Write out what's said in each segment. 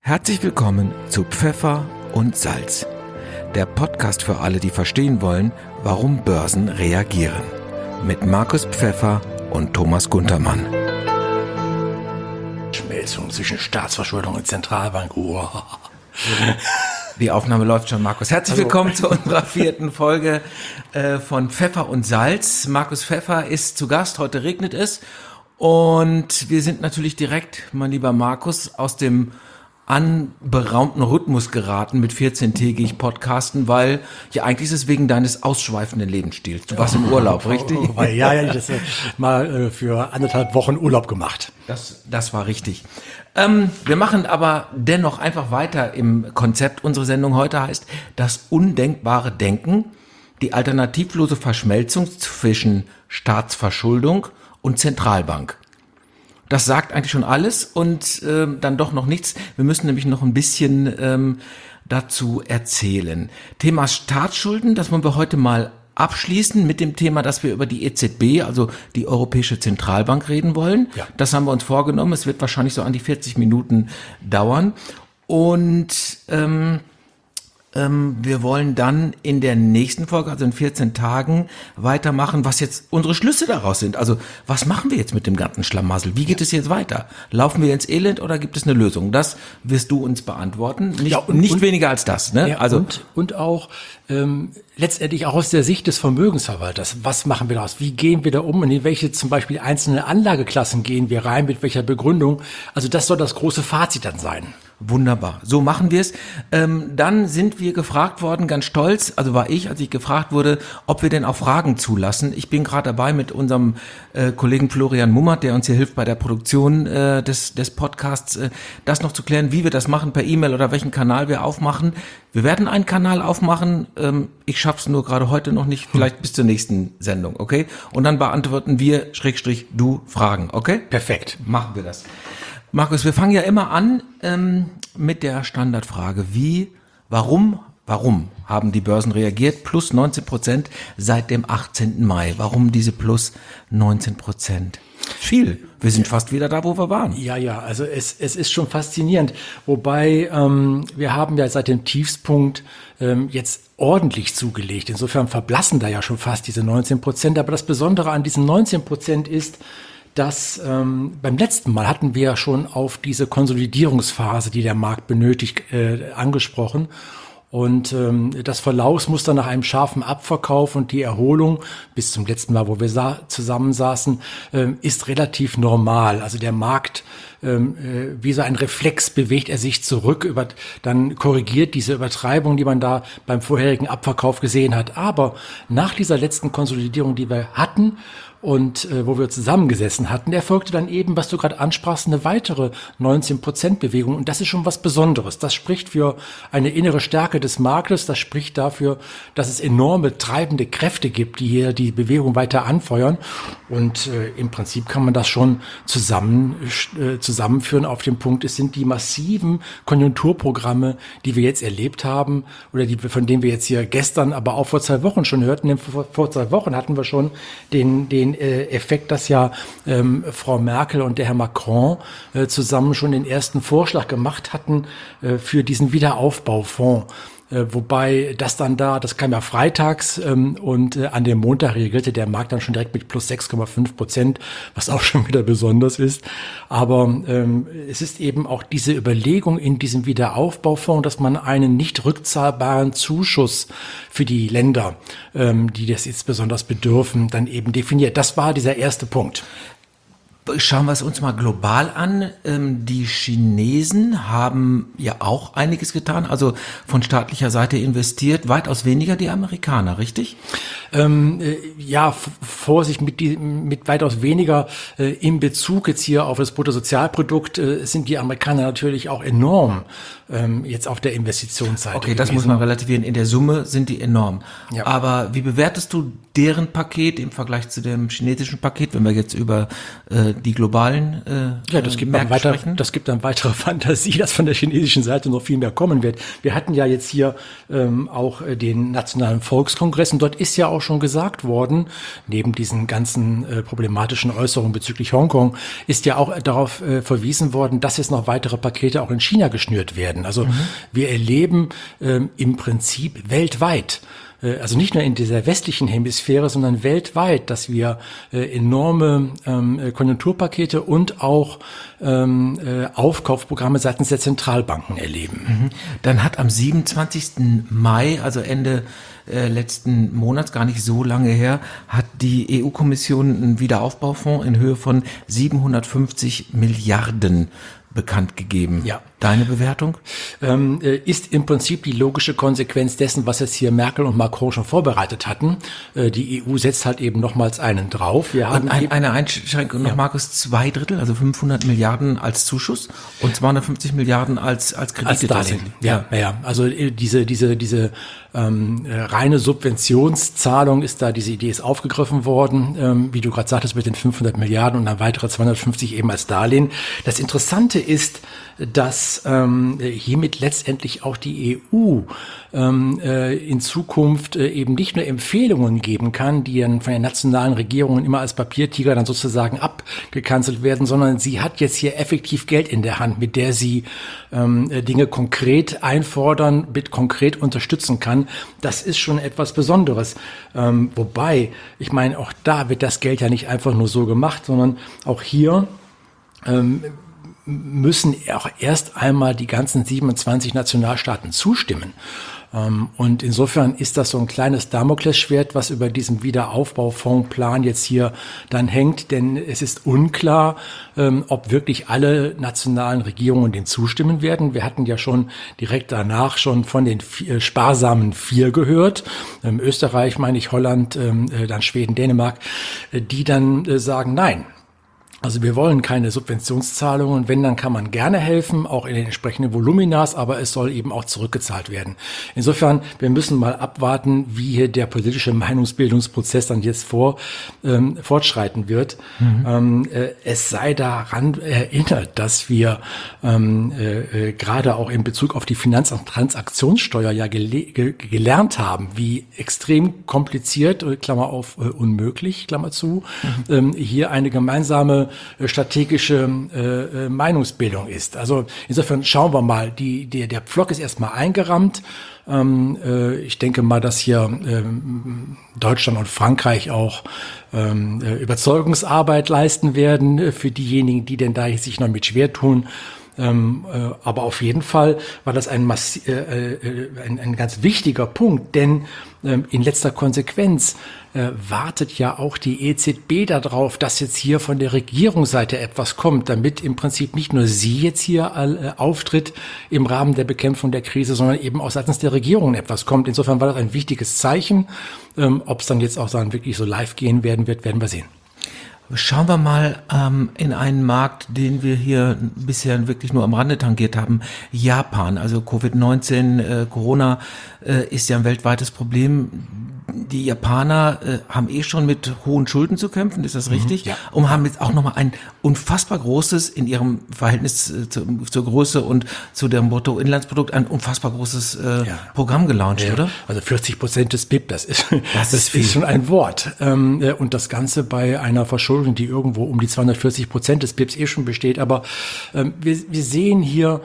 Herzlich willkommen zu Pfeffer und Salz, der Podcast für alle, die verstehen wollen, warum Börsen reagieren. Mit Markus Pfeffer und Thomas Guntermann. Schmelzung zwischen Staatsverschuldung und Zentralbank. Die Aufnahme läuft schon, Markus. Herzlich willkommen zu unserer 4. Folge von Pfeffer und Salz. Markus Pfeffer ist zu Gast, heute regnet es. Und wir sind natürlich direkt, mein lieber Markus, aus dem anberaumten Rhythmus geraten mit 14-tägig Podcasten, weil ja eigentlich ist es wegen deines ausschweifenden Lebensstils. Du warst im Urlaub, richtig? Ja, ich habe mal für 1,5 Wochen Urlaub gemacht. Das war richtig. Wir machen aber dennoch einfach weiter im Konzept. Unsere Sendung heute heißt das undenkbare Denken, die alternativlose Verschmelzung zwischen Staatsverschuldung und Zentralbank. Das sagt eigentlich schon alles und dann doch noch nichts. Wir müssen nämlich noch ein bisschen dazu erzählen. Thema Staatsschulden, das wollen wir heute mal abschließen mit dem Thema, dass wir über die EZB, also die Europäische Zentralbank, reden wollen. Ja. Das haben wir uns vorgenommen. Es wird wahrscheinlich so an die 40 Minuten dauern. Und wir wollen dann in der nächsten Folge, also in 14 Tagen, weitermachen, was jetzt unsere Schlüsse daraus sind. Also was machen wir jetzt mit dem ganzen Schlamassel? Wie geht es jetzt weiter? Laufen wir ins Elend oder gibt es eine Lösung? Das wirst du uns beantworten. Nicht weniger als das. Ne? Ja, also und auch letztendlich auch aus der Sicht des Vermögensverwalters. Was machen wir daraus? Wie gehen wir da um? Und in welche zum Beispiel einzelne Anlageklassen gehen wir rein? Mit welcher Begründung? Also das soll das große Fazit dann sein. Wunderbar, so machen wir es. Dann sind wir gefragt worden, ganz stolz, also war ich, als ich gefragt wurde, ob wir denn auch Fragen zulassen. Ich bin gerade dabei mit unserem Kollegen Florian Mummert, der uns hier hilft bei der Produktion des Podcasts, das noch zu klären, wie wir das machen, per E-Mail oder welchen Kanal wir aufmachen. Wir werden einen Kanal aufmachen, ich schaff's nur gerade heute noch nicht, vielleicht bis zur nächsten Sendung, okay? Und dann beantworten wir, / du, Fragen, okay? Perfekt. Machen wir das. Markus, wir fangen ja immer an mit der Standardfrage, warum haben die Börsen reagiert? Plus 19% seit dem 18. Mai. Warum diese plus 19%? Viel. Wir sind fast wieder da, wo wir waren. Ja, also es ist schon faszinierend. Wobei wir haben ja seit dem Tiefspunkt jetzt ordentlich zugelegt. Insofern verblassen da ja schon fast diese 19%. Aber das Besondere an diesen 19% ist, dass beim letzten Mal hatten wir ja schon auf diese Konsolidierungsphase, die der Markt benötigt, angesprochen. Und das Verlaufsmuster nach einem scharfen Abverkauf und die Erholung bis zum letzten Mal, wo wir zusammensaßen, ist relativ normal. Also der Markt, wie so ein Reflex, bewegt er sich zurück, dann korrigiert diese Übertreibung, die man da beim vorherigen Abverkauf gesehen hat. Aber nach dieser letzten Konsolidierung, die wir hatten, und wo wir zusammengesessen hatten, erfolgte dann eben, was du gerade ansprachst, eine weitere 19% Bewegung. Und das ist schon was Besonderes. Das spricht für eine innere Stärke des Marktes. Das spricht dafür, dass es enorme treibende Kräfte gibt, die hier die Bewegung weiter anfeuern. Und im Prinzip kann man das schon zusammenführen auf den Punkt. Es sind die massiven Konjunkturprogramme, die wir jetzt erlebt haben oder von denen wir jetzt hier gestern, aber auch vor 2 Wochen schon hörten. Denn vor 2 Wochen hatten wir schon den Effekt, dass ja Frau Merkel und der Herr Macron zusammen schon den ersten Vorschlag gemacht hatten für diesen Wiederaufbaufonds. Wobei das kam ja freitags und an dem Montag reagierte der Markt dann schon direkt mit plus 6,5%, was auch schon wieder besonders ist. Aber es ist eben auch diese Überlegung in diesem Wiederaufbaufonds, dass man einen nicht rückzahlbaren Zuschuss für die Länder, die das jetzt besonders bedürfen, dann eben definiert. Das war dieser erste Punkt. Schauen wir es uns mal global an. Die Chinesen haben ja auch einiges getan, also von staatlicher Seite investiert, weitaus weniger die Amerikaner, richtig? Vorsicht mit weitaus weniger in Bezug jetzt hier auf das Bruttosozialprodukt sind die Amerikaner natürlich auch enorm jetzt auf der Investitionsseite. Okay, das muss man relativieren. In der Summe sind die enorm. Ja. Aber wie bewertest du deren Paket im Vergleich zu dem chinesischen Paket, wenn wir jetzt über die globalen das gibt dann weitere Fantasie, dass von der chinesischen Seite noch viel mehr kommen wird. Wir hatten ja jetzt hier auch den Nationalen Volkskongress und dort ist ja auch schon gesagt worden, neben diesen ganzen problematischen Äußerungen bezüglich Hongkong, ist ja auch darauf verwiesen worden, dass jetzt noch weitere Pakete auch in China geschnürt werden. Also wir erleben im Prinzip weltweit, also nicht nur in dieser westlichen Hemisphäre, sondern weltweit, dass wir enorme Konjunkturpakete und auch Aufkaufprogramme seitens der Zentralbanken erleben. Dann hat am 27. Mai, also Ende letzten Monats, gar nicht so lange her, hat die EU-Kommission einen Wiederaufbaufonds in Höhe von 750 Milliarden bekannt gegeben. Ja. Deine Bewertung? Ist im Prinzip die logische Konsequenz dessen, was jetzt hier Merkel und Macron schon vorbereitet hatten. Die EU setzt halt eben nochmals einen drauf. Wir haben eine Einschränkung noch, Markus, 2/3, also 500 Milliarden als Zuschuss und 250 Milliarden als Kredite. Als Darlehen. Ja. Also diese reine Subventionszahlung ist da, diese Idee ist aufgegriffen worden, wie du gerade sagtest, mit den 500 Milliarden und dann weitere 250 eben als Darlehen. Das Interessante ist, dass hiermit letztendlich auch die EU in Zukunft eben nicht nur Empfehlungen geben kann, die dann von den nationalen Regierungen immer als Papiertiger dann sozusagen abgekanzelt werden, sondern sie hat jetzt hier effektiv Geld in der Hand, mit der sie Dinge konkret einfordern, mit konkret unterstützen kann. Das ist schon etwas Besonderes. Wobei, ich meine, auch da wird das Geld ja nicht einfach nur so gemacht, sondern auch hier müssen auch erst einmal die ganzen 27 Nationalstaaten zustimmen. Und insofern ist das so ein kleines Damoklesschwert, was über diesem Wiederaufbaufondsplan jetzt hier dann hängt, denn es ist unklar, ob wirklich alle nationalen Regierungen dem zustimmen werden. Wir hatten ja schon direkt danach schon von den sparsamen 4 gehört, Österreich, meine ich, Holland, dann Schweden, Dänemark, die dann sagen, nein. Also wir wollen keine Subventionszahlungen. Wenn, dann kann man gerne helfen, auch in den entsprechenden Voluminas, aber es soll eben auch zurückgezahlt werden. Insofern, wir müssen mal abwarten, wie hier der politische Meinungsbildungsprozess dann jetzt fortschreiten wird. Es sei daran erinnert, dass wir gerade auch in Bezug auf die Finanz- und Transaktionssteuer ja gelernt haben, wie extrem kompliziert, Klammer auf, unmöglich, Klammer zu, hier eine gemeinsame strategische Meinungsbildung ist. Also insofern schauen wir mal, der Pflock ist erstmal eingerammt. Ich denke mal, dass hier Deutschland und Frankreich auch Überzeugungsarbeit leisten werden für diejenigen, die denn da sich noch mit schwer tun. Aber auf jeden Fall war das ein ganz wichtiger Punkt, denn in letzter Konsequenz wartet ja auch die EZB darauf, dass jetzt hier von der Regierungsseite etwas kommt, damit im Prinzip nicht nur sie jetzt hier auftritt im Rahmen der Bekämpfung der Krise, sondern eben auch seitens der Regierung etwas kommt. Insofern war das ein wichtiges Zeichen. Ob es dann jetzt auch dann wirklich so live gehen werden wird, werden wir sehen. Schauen wir mal in einen Markt, den wir hier bisher wirklich nur am Rande tangiert haben. Japan, also Covid-19, Corona ist ja ein weltweites Problem. Die Japaner haben schon mit hohen Schulden zu kämpfen, ist das richtig? Ja. Und haben jetzt auch nochmal ein unfassbar großes, in ihrem Verhältnis zur Größe und zu dem Bruttoinlandsprodukt, ein unfassbar großes Programm gelauncht, oder? Also 40% des BIP, das ist schon ein Wort. Und das Ganze bei einer Verschuldung, die irgendwo um die 240% des BIPs schon besteht. Aber wir sehen hier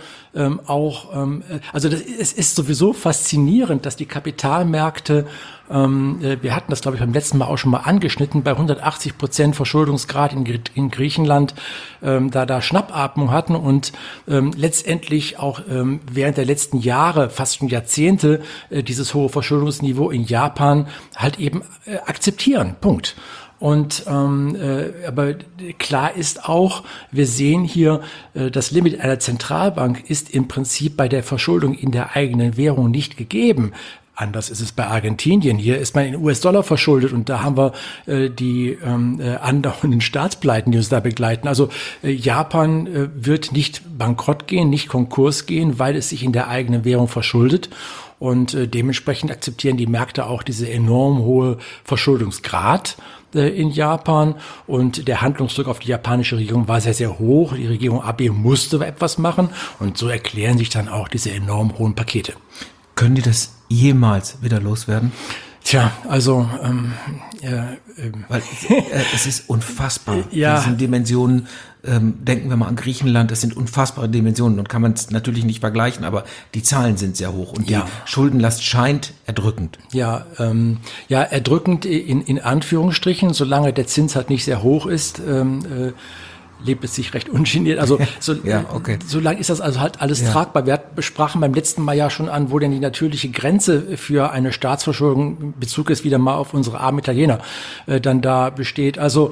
es ist sowieso faszinierend, dass die Kapitalmärkte, wir hatten das, glaube ich, beim letzten Mal auch schon mal angeschnitten, bei 180% Verschuldungsgrad in Griechenland, da Schnappatmung hatten und letztendlich auch während der letzten Jahre, fast schon Jahrzehnte, dieses hohe Verschuldungsniveau in Japan halt eben akzeptieren. Punkt. Und aber klar ist auch, wir sehen hier, das Limit einer Zentralbank ist im Prinzip bei der Verschuldung in der eigenen Währung nicht gegeben. Anders ist es bei Argentinien. Hier ist man in US-Dollar verschuldet und da haben wir die andauernden Staatspleiten, die uns da begleiten. Also Japan wird nicht bankrott gehen, nicht Konkurs gehen, weil es sich in der eigenen Währung verschuldet. Und dementsprechend akzeptieren die Märkte auch diese enorm hohe Verschuldungsgrad in Japan, und der Handlungsdruck auf die japanische Regierung war sehr, sehr hoch. Die Regierung Abe musste etwas machen, und so erklären sich dann auch diese enorm hohen Pakete. Können die das jemals wieder loswerden? Tja, also weil es ist unfassbar. Ja. Diese Dimensionen, denken wir mal an Griechenland, das sind unfassbare Dimensionen, und kann man es natürlich nicht vergleichen, aber die Zahlen sind sehr hoch und die Schuldenlast scheint erdrückend. Ja, erdrückend in Anführungsstrichen, solange der Zins halt nicht sehr hoch ist, lebt es sich recht ungeniert. Also solange ist das also halt alles tragbar. Wir besprachen beim letzten Mal ja schon an, wo denn die natürliche Grenze für eine Staatsverschuldung, Bezug ist wieder mal auf unsere armen Italiener, dann da besteht. Also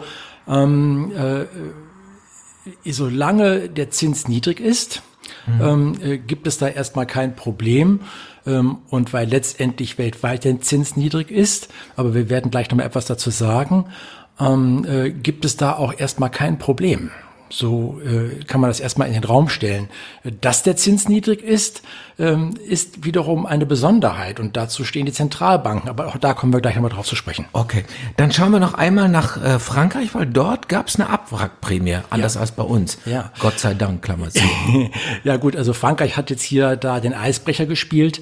solange der Zins niedrig ist, gibt es da erstmal kein Problem. Und weil letztendlich weltweit der Zins niedrig ist, aber wir werden gleich noch mal etwas dazu sagen, gibt es da auch erstmal kein Problem. So kann man das erstmal in den Raum stellen. Dass der Zins niedrig ist, ist wiederum eine Besonderheit, und dazu stehen die Zentralbanken. Aber auch da kommen wir gleich nochmal drauf zu sprechen. Okay, dann schauen wir noch einmal nach Frankreich, weil dort gab es eine Abwrackprämie, anders als bei uns. Ja. Gott sei Dank, Klammer zu. Ja gut, also Frankreich hat jetzt hier da den Eisbrecher gespielt.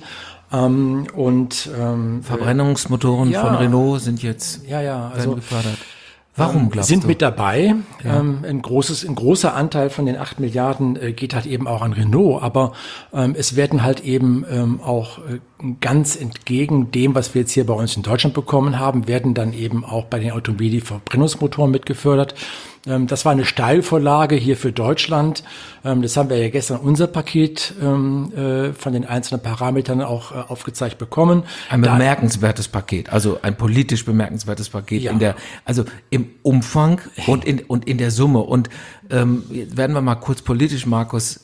Verbrennungsmotoren von Renault sind jetzt gefördert. Warum, glaubst sind du? Mit dabei. Ja. Ein großer Anteil von den 8 Milliarden geht halt eben auch an Renault, aber es werden halt eben auch ganz entgegen dem, was wir jetzt hier bei uns in Deutschland bekommen haben, werden dann eben auch bei den Automobilen die Verbrennungsmotoren mitgefördert. Das war eine Steilvorlage hier für Deutschland. Das haben wir ja gestern unser Paket von den einzelnen Parametern auch aufgezeigt bekommen. Ein bemerkenswertes Paket, also ein politisch bemerkenswertes Paket im Umfang und in der Summe. Und werden wir mal kurz politisch, Markus.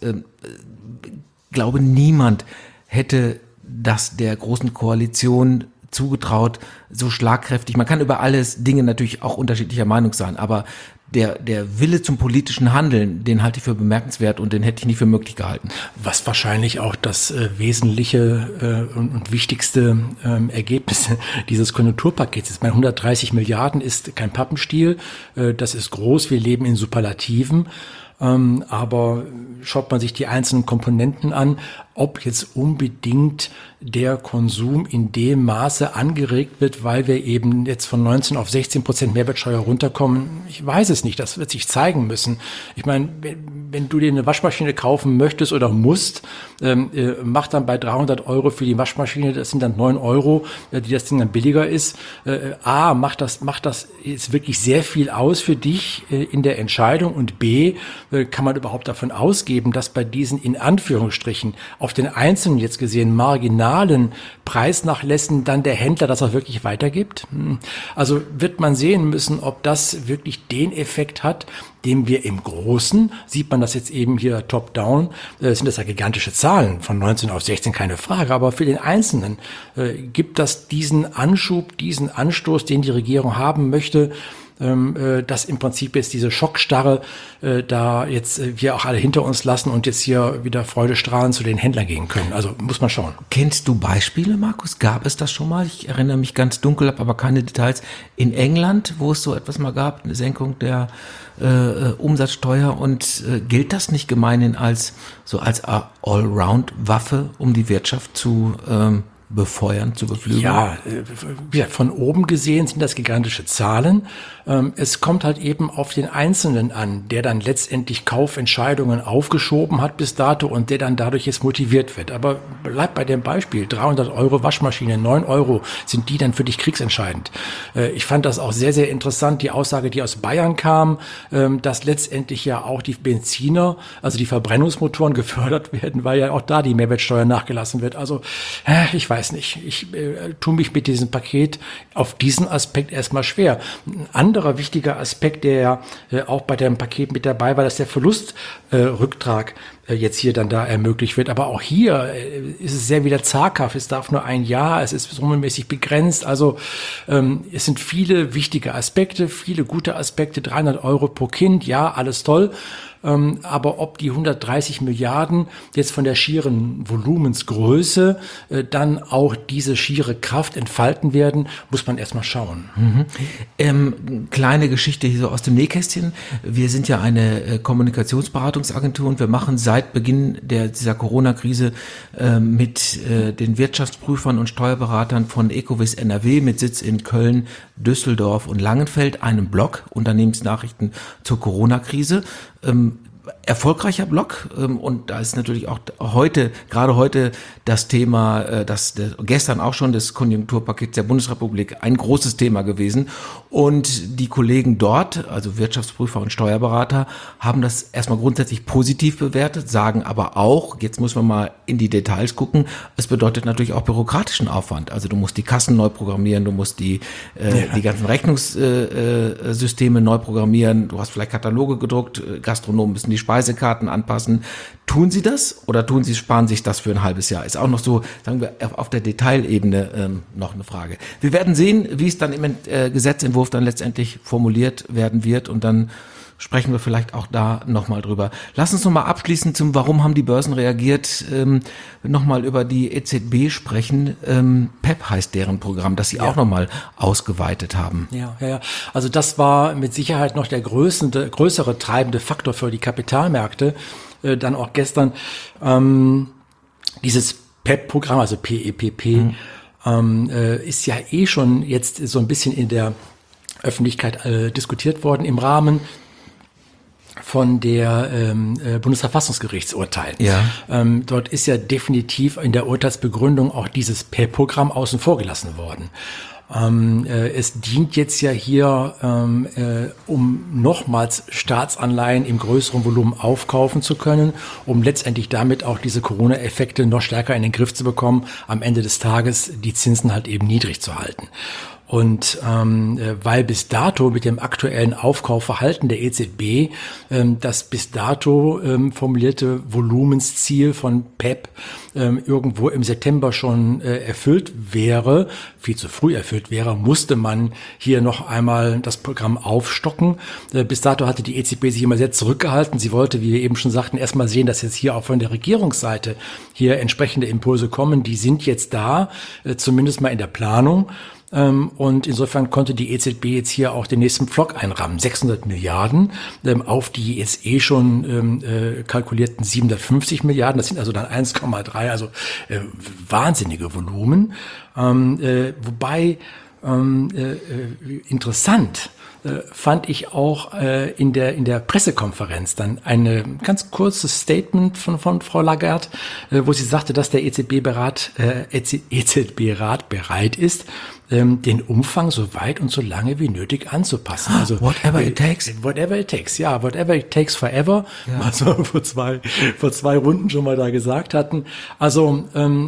Glaube, niemand hätte das der Großen Koalition zugetraut, so schlagkräftig. Man kann über alles Dinge natürlich auch unterschiedlicher Meinung sein, aber der Wille zum politischen Handeln, den halte ich für bemerkenswert, und den hätte ich nicht für möglich gehalten. Was wahrscheinlich auch das wesentliche und wichtigste Ergebnis dieses Konjunkturpakets ist. 130 Milliarden ist kein Pappenstiel, das ist groß, wir leben in Superlativen. Aber schaut man sich die einzelnen Komponenten an, ob jetzt unbedingt der Konsum in dem Maße angeregt wird, weil wir eben jetzt von 19 auf 16% Mehrwertsteuer runterkommen, ich weiß es nicht, das wird sich zeigen müssen. Ich meine, wenn du dir eine Waschmaschine kaufen möchtest oder musst, mach dann bei 300 Euro für die Waschmaschine, das sind dann 9 Euro, die das Ding dann billiger ist. Macht das jetzt wirklich sehr viel aus für dich in der Entscheidung, und B, kann man überhaupt davon ausgeben, dass bei diesen in Anführungsstrichen auf den einzelnen jetzt gesehen marginalen Preisnachlässen dann der Händler das auch wirklich weitergibt? Also wird man sehen müssen, ob das wirklich den Effekt hat, den wir im Großen, sieht man das jetzt eben hier top-down, sind das ja gigantische Zahlen, von 19 auf 16, keine Frage, aber für den Einzelnen gibt das diesen Anschub, diesen Anstoß, den die Regierung haben möchte, dass im Prinzip jetzt diese Schockstarre da jetzt wir auch alle hinter uns lassen und jetzt hier wieder freudestrahlend zu den Händlern gehen können. Also muss man schauen. Kennst du Beispiele, Markus? Gab es das schon mal? Ich erinnere mich ganz dunkel, habe aber keine Details. In England, wo es so etwas mal gab, eine Senkung der Umsatzsteuer, und gilt das nicht gemeinhin als Allround-Waffe, um die Wirtschaft zu befeuern, zu beflügeln? Ja, von oben gesehen sind das gigantische Zahlen. Es kommt halt eben auf den Einzelnen an, der dann letztendlich Kaufentscheidungen aufgeschoben hat bis dato und der dann dadurch jetzt motiviert wird. Aber bleib bei dem Beispiel, 300 Euro Waschmaschine, 9 Euro, sind die dann für dich kriegsentscheidend? Ich fand das auch sehr, sehr interessant, die Aussage, die aus Bayern kam, dass letztendlich ja auch die Benziner, also die Verbrennungsmotoren gefördert werden, weil ja auch da die Mehrwertsteuer nachgelassen wird. Also ich weiß nicht, ich tue mich mit diesem Paket auf diesen Aspekt erstmal schwer. Ein anderer wichtiger Aspekt, der auch bei dem Paket mit dabei war, dass der Verlustrücktrag jetzt hier dann da ermöglicht wird. Aber auch hier ist es sehr wieder zaghaft. Es darf nur ein Jahr, es ist summenmäßig begrenzt. Also es sind viele wichtige Aspekte, viele gute Aspekte. 300 Euro pro Kind, ja, alles toll. Aber ob die 130 Milliarden jetzt von der schieren Volumensgröße dann auch diese schiere Kraft entfalten werden, muss man erstmal schauen. Kleine Geschichte hier so aus dem Nähkästchen. Wir sind ja eine Kommunikationsberatungsagentur und wir machen seit Beginn dieser Corona-Krise mit den Wirtschaftsprüfern und Steuerberatern von Ecovis NRW mit Sitz in Köln, Düsseldorf und Langenfeld einen Blog, Unternehmensnachrichten zur Corona-Krise. Erfolgreicher Blog, und da ist natürlich auch gerade heute das Thema, gestern auch schon des Konjunkturpakets der Bundesrepublik ein großes Thema gewesen, und die Kollegen dort, also Wirtschaftsprüfer und Steuerberater, haben das erstmal grundsätzlich positiv bewertet, sagen aber auch, jetzt muss man mal in die Details gucken, es bedeutet natürlich auch bürokratischen Aufwand, also du musst die Kassen neu programmieren, du musst die ganzen Rechnungssysteme neu programmieren, du hast vielleicht Kataloge gedruckt, Gastronomen müssen die Speisekarten anpassen. Tun Sie das oder sparen sich das für ein halbes Jahr? Ist auch noch so, sagen wir, auf der Detailebene noch eine Frage. Wir werden sehen, wie es dann im Gesetzentwurf dann letztendlich formuliert werden wird, und dann sprechen wir vielleicht auch da nochmal drüber. Lass uns nochmal abschließend zum Warum haben die Börsen reagiert, nochmal über die EZB sprechen. PEP heißt deren Programm, das sie auch nochmal ausgeweitet haben. Ja. Also das war mit Sicherheit noch der größere treibende Faktor für die Kapitalmärkte. Dann auch gestern dieses PEP-Programm, also PEPP, ist ja schon jetzt so ein bisschen in der Öffentlichkeit diskutiert worden im Rahmen von der Bundesverfassungsgerichtsurteil. Ja. Dort ist ja definitiv in der Urteilsbegründung auch dieses PEP-Programm außen vor gelassen worden. Es dient jetzt ja hier, um nochmals Staatsanleihen im größeren Volumen aufkaufen zu können, um letztendlich damit auch diese Corona-Effekte noch stärker in den Griff zu bekommen, am Ende des Tages die Zinsen halt eben niedrig zu halten. Und weil bis dato mit dem aktuellen Aufkaufverhalten der EZB das bis dato formulierte Volumensziel von PEP irgendwo im September schon erfüllt wäre, viel zu früh erfüllt wäre, musste man hier noch einmal das Programm aufstocken. Bis dato hatte die EZB sich immer sehr zurückgehalten. Sie wollte, wie wir eben schon sagten, erstmal sehen, dass jetzt hier auch von der Regierungsseite hier entsprechende Impulse kommen. Die sind jetzt da, zumindest mal in der Planung. Und insofern konnte die EZB jetzt hier auch den nächsten Pflock einrammen. 600 Milliarden auf die jetzt schon kalkulierten 750 Milliarden. Das sind also dann 1,3, also wahnsinnige Volumen. Wobei interessant fand ich auch in der Pressekonferenz dann ein ganz kurzes Statement von Frau Lagarde, wo sie sagte, dass der EZB-Rat bereit ist, den Umfang so weit und so lange wie nötig anzupassen. Also whatever it takes. Whatever it takes, ja, whatever it takes forever, was wir vor zwei Runden schon mal da gesagt hatten. Also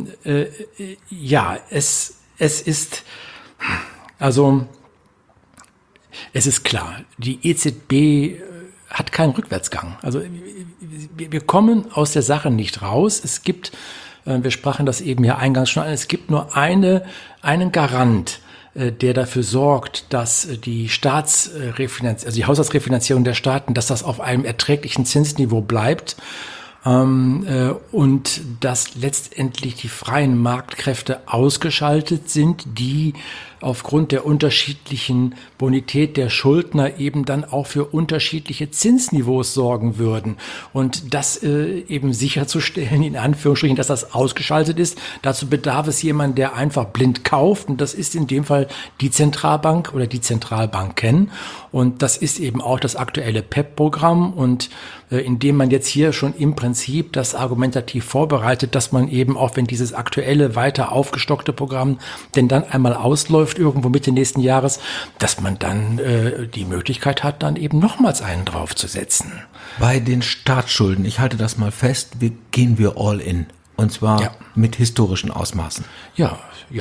es ist klar, die EZB hat keinen Rückwärtsgang. Also wir kommen aus der Sache nicht raus. Es gibt, wir sprachen das eben ja eingangs schon an, es gibt nur einen Garant, der dafür sorgt, dass die die Haushaltsrefinanzierung der Staaten, dass das auf einem erträglichen Zinsniveau bleibt. Und dass letztendlich die freien Marktkräfte ausgeschaltet sind, die aufgrund der unterschiedlichen Bonität der Schuldner eben dann auch für unterschiedliche Zinsniveaus sorgen würden. Und das eben sicherzustellen, in Anführungsstrichen, dass das ausgeschaltet ist, dazu bedarf es jemand, der einfach blind kauft. Und das ist in dem Fall die Zentralbank oder die Zentralbanken. Und das ist eben auch das aktuelle PEP-Programm. Und indem man jetzt hier schon im Prinzip das argumentativ vorbereitet, dass man eben auch, wenn dieses aktuelle, weiter aufgestockte Programm denn dann einmal ausläuft, irgendwo Mitte nächsten Jahres, dass man dann die Möglichkeit hat, dann eben nochmals einen draufzusetzen. Bei den Staatsschulden, ich halte das mal fest, gehen wir all in. Und zwar mit historischen Ausmaßen. Ja,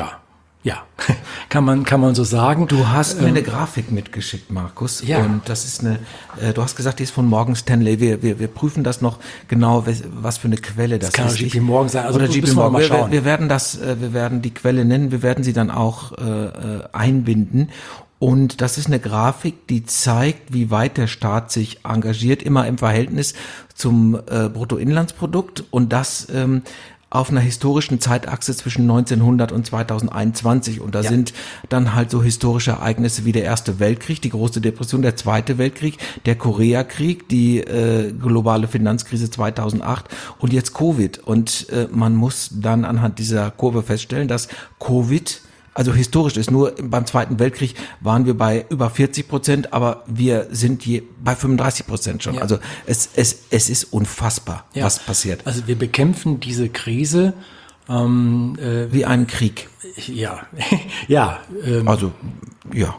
kann man so sagen. Du hast mir eine Grafik mitgeschickt, Markus. Ja. Und das ist du hast gesagt, die ist von Morgan Stanley. Wir prüfen das noch genau, was für eine Quelle das ist. Das kann JP Morgan sein. Also oder JP Morgan. Mal schauen. Wir werden die Quelle nennen. Wir werden sie dann auch einbinden. Und das ist eine Grafik, die zeigt, wie weit der Staat sich engagiert, immer im Verhältnis zum Bruttoinlandsprodukt und das auf einer historischen Zeitachse zwischen 1900 und 2021. Und da sind dann halt so historische Ereignisse wie der Erste Weltkrieg, die Große Depression, der Zweite Weltkrieg, der Koreakrieg, die globale Finanzkrise 2008 und jetzt Covid. Und man muss dann anhand dieser Kurve feststellen, dass Covid also historisch ist. Nur beim Zweiten Weltkrieg waren wir bei über 40%, aber wir sind bei 35% schon. Ja. Also es ist unfassbar, was passiert. Also wir bekämpfen diese Krise wie einen Krieg. Ja, Also wir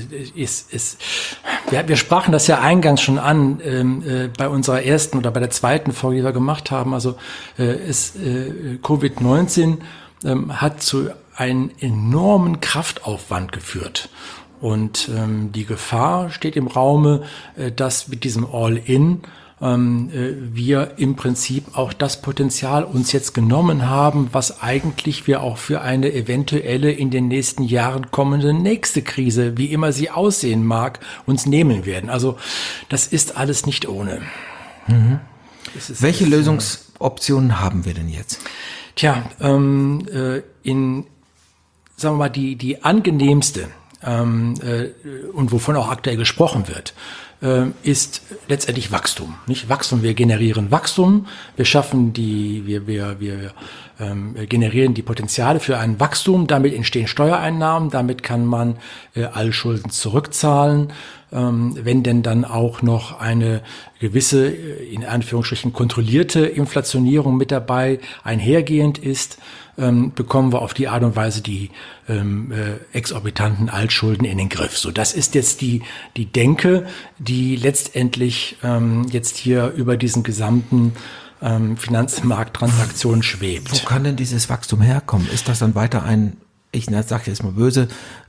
sprachen das ja eingangs schon an bei unserer ersten oder bei der zweiten Folge, die wir gemacht haben. Also Covid-19 hat zu einen enormen Kraftaufwand geführt. Und die Gefahr steht im Raume, dass mit diesem All-In wir im Prinzip auch das Potenzial uns jetzt genommen haben, was eigentlich wir auch für eine eventuelle in den nächsten Jahren kommende nächste Krise, wie immer sie aussehen mag, uns nehmen werden. Also das ist alles nicht ohne. Mhm. Welche Lösungsoptionen haben wir denn jetzt? Tja, sagen wir mal, die angenehmste und wovon auch aktuell gesprochen wird, ist letztendlich Wachstum. Nicht Wachstum, wir generieren Wachstum, wir schaffen wir generieren die Potenziale für ein Wachstum, damit entstehen Steuereinnahmen, damit kann man alle Schulden zurückzahlen, wenn denn dann auch noch eine gewisse, in Anführungsstrichen, kontrollierte Inflationierung mit dabei einhergehend ist, bekommen wir auf die Art und Weise die exorbitanten Altschulden in den Griff. So, das ist jetzt die Denke, die letztendlich jetzt hier über diesen gesamten Finanzmarkttransaktionen schwebt. Wo kann denn dieses Wachstum herkommen? Ist das dann weiter ich sage jetzt mal böse,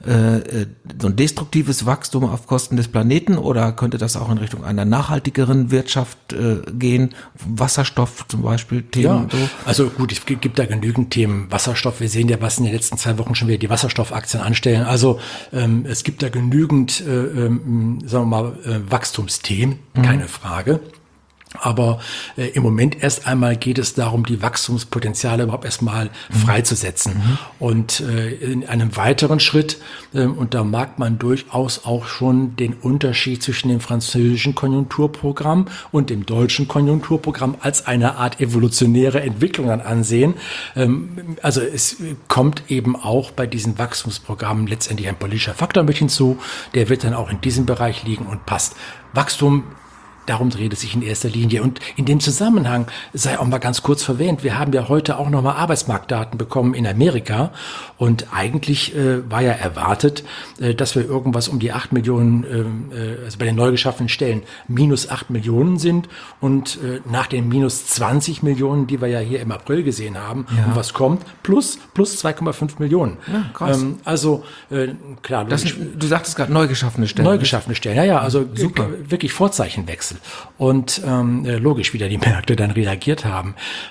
so ein destruktives Wachstum auf Kosten des Planeten oder könnte das auch in Richtung einer nachhaltigeren Wirtschaft gehen? Wasserstoff zum Beispiel, Themen? Ja, so? Also gut, es gibt da genügend Themen. Wasserstoff, wir sehen ja, was in den letzten 2 Wochen schon wieder die Wasserstoffaktien anstellen. Also es gibt da genügend, sagen wir mal, Wachstumsthemen, keine Frage. Aber im Moment erst einmal geht es darum, die Wachstumspotenziale überhaupt erstmal freizusetzen. Und in einem weiteren Schritt, und da mag man durchaus auch schon den Unterschied zwischen dem französischen Konjunkturprogramm und dem deutschen Konjunkturprogramm als eine Art evolutionäre Entwicklung dann ansehen. Also es kommt eben auch bei diesen Wachstumsprogrammen letztendlich ein politischer Faktor mit hinzu. Der wird dann auch in diesem Bereich liegen und passt. Wachstum, darum dreht es sich in erster Linie. Und in dem Zusammenhang sei auch mal ganz kurz erwähnt, wir haben ja heute auch nochmal Arbeitsmarktdaten bekommen in Amerika. Und eigentlich war ja erwartet, dass wir irgendwas um die 8 Millionen, also bei den neu geschaffenen Stellen, minus 8 Millionen sind. Und nach den minus 20 Millionen, die wir ja hier im April gesehen haben, und was kommt, plus 2,5 Millionen. Ja, krass. Klar. Du sagtest gerade neu geschaffene Stellen. Neu geschaffene Stellen, ja, also super. Wirklich Vorzeichenwechsel. Und logisch, wie da die Märkte dann reagiert haben.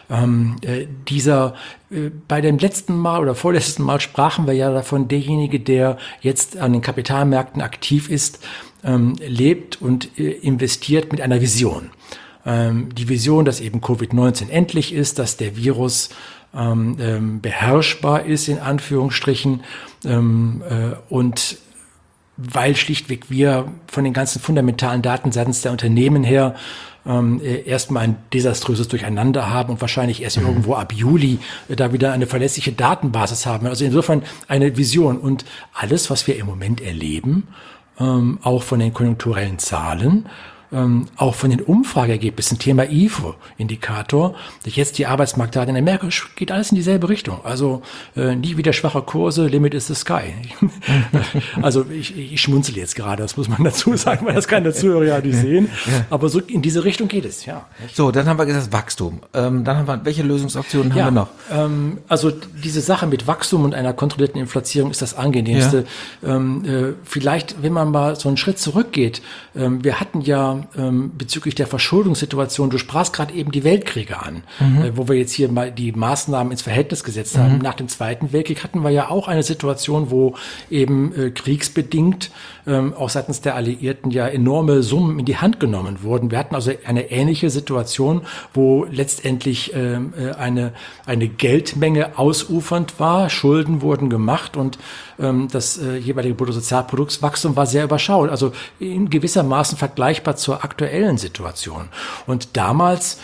Bei dem letzten Mal oder vorletzten Mal sprachen wir ja davon, derjenige, der jetzt an den Kapitalmärkten aktiv ist, lebt und investiert mit einer Vision. Die Vision, dass eben Covid-19 endlich ist, dass der Virus beherrschbar ist, in Anführungsstrichen, und weil schlichtweg wir von den ganzen fundamentalen Daten seitens der Unternehmen her erstmal ein desaströses Durcheinander haben und wahrscheinlich erst irgendwo ab Juli da wieder eine verlässliche Datenbasis haben. Also insofern eine Vision. Und alles, was wir im Moment erleben, auch von den konjunkturellen Zahlen, auch von den Umfrageergebnissen, Thema IFO-Indikator, jetzt die Arbeitsmarktdaten in Amerika, geht alles in dieselbe Richtung. Also nie wieder schwache Kurse, Limit is the sky. Also ich schmunzel jetzt gerade, das muss man dazu sagen, weil das keine Zuhörer ja nicht sehen. Aber so in diese Richtung geht es, ja. So, dann haben wir gesagt Wachstum. Dann haben wir, welche Lösungsoptionen haben wir noch? Also diese Sache mit Wachstum und einer kontrollierten Inflation ist das Angenehmste. Vielleicht, wenn man mal so einen Schritt zurückgeht, wir hatten ja bezüglich der Verschuldungssituation, du sprachst gerade eben die Weltkriege an, wo wir jetzt hier mal die Maßnahmen ins Verhältnis gesetzt haben. Nach dem Zweiten Weltkrieg hatten wir ja auch eine Situation, wo eben kriegsbedingt auch seitens der Alliierten ja enorme Summen in die Hand genommen wurden. Wir hatten also eine ähnliche Situation, wo letztendlich eine Geldmenge ausufernd war, Schulden wurden gemacht und das jeweilige Bruttosozialproduktswachstum war sehr überschaubar, also in gewissermaßen vergleichbar zur aktuellen Situation. Und damals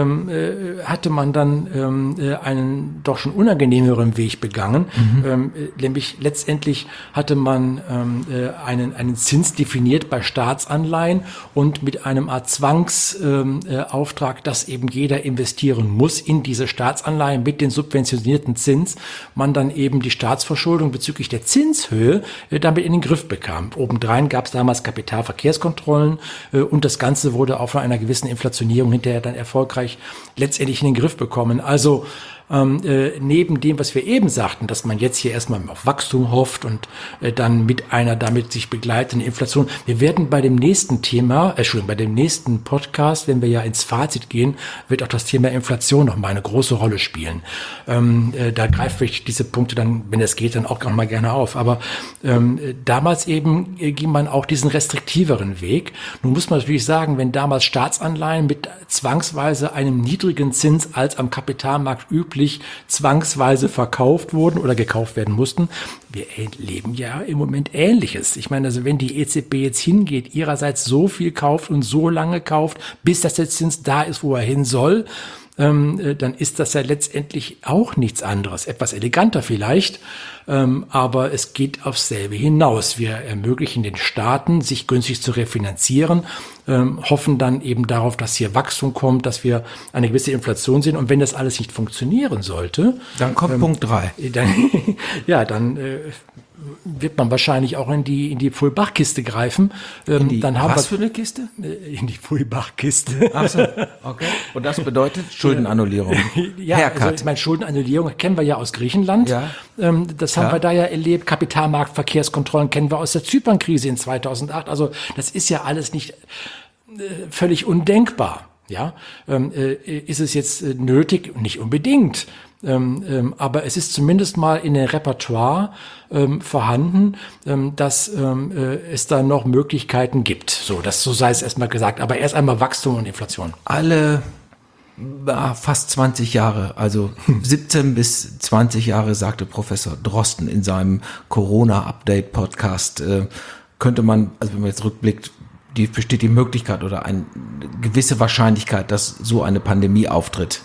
hatte man dann einen doch schon unangenehmeren Weg begangen, nämlich letztendlich hatte man einen Zins definiert bei Staatsanleihen und mit einem Art Zwangsauftrag, dass eben jeder investieren muss in diese Staatsanleihen mit den subventionierten Zins, man dann eben die Staatsverschuldung bezüglich der Zinshöhe damit in den Griff bekam. Obendrein gab es damals Kapitalverkehrskontrollen und das Ganze wurde auch von einer gewissen Inflationierung hinterher dann erfolgreich letztendlich in den Griff bekommen. Also neben dem, was wir eben sagten, dass man jetzt hier erstmal auf Wachstum hofft und dann mit einer damit sich begleitenden Inflation. Wir werden bei dem nächsten Thema, bei dem nächsten Podcast, wenn wir ja ins Fazit gehen, wird auch das Thema Inflation noch mal eine große Rolle spielen. Da greife ich diese Punkte dann, wenn es geht, dann auch mal gerne auf. Aber damals eben ging man auch diesen restriktiveren Weg. Nun muss man natürlich sagen, wenn damals Staatsanleihen mit zwangsweise einem niedrigen Zins als am Kapitalmarkt üblich zwangsweise verkauft wurden oder gekauft werden mussten. Wir erleben ja im Moment Ähnliches. Ich meine, also wenn die EZB jetzt hingeht, ihrerseits so viel kauft und so lange kauft, bis das der Zins da ist, wo er hin soll, dann ist das ja letztendlich auch nichts anderes. Etwas eleganter vielleicht, aber es geht aufs selbe hinaus. Wir ermöglichen den Staaten, sich günstig zu refinanzieren, hoffen dann eben darauf, dass hier Wachstum kommt, dass wir eine gewisse Inflation sehen. Und wenn das alles nicht funktionieren sollte, dann kommt Punkt 3. Dann wird man wahrscheinlich auch in die Fulbach-Kiste greifen. Dann haben was für eine Kiste? In die Fulbach-Kiste. Ach so, okay. Und das bedeutet Schuldenannullierung. Ja, also ich meine, Schuldenannullierung kennen wir ja aus Griechenland. Ja. Das haben wir da ja erlebt. Kapitalmarktverkehrskontrollen kennen wir aus der Zypernkrise in 2008. Also das ist ja alles nicht völlig undenkbar. Ja, ist es jetzt nötig? Nicht unbedingt. Aber es ist zumindest mal in der Repertoire vorhanden, dass es da noch Möglichkeiten gibt. So sei es erstmal gesagt. Aber erst einmal Wachstum und Inflation. Alle fast 20 Jahre, also 17 bis 20 Jahre, sagte Professor Drosten in seinem Corona-Update-Podcast, könnte man, also wenn man jetzt rückblickt, besteht die Möglichkeit oder eine gewisse Wahrscheinlichkeit, dass so eine Pandemie auftritt,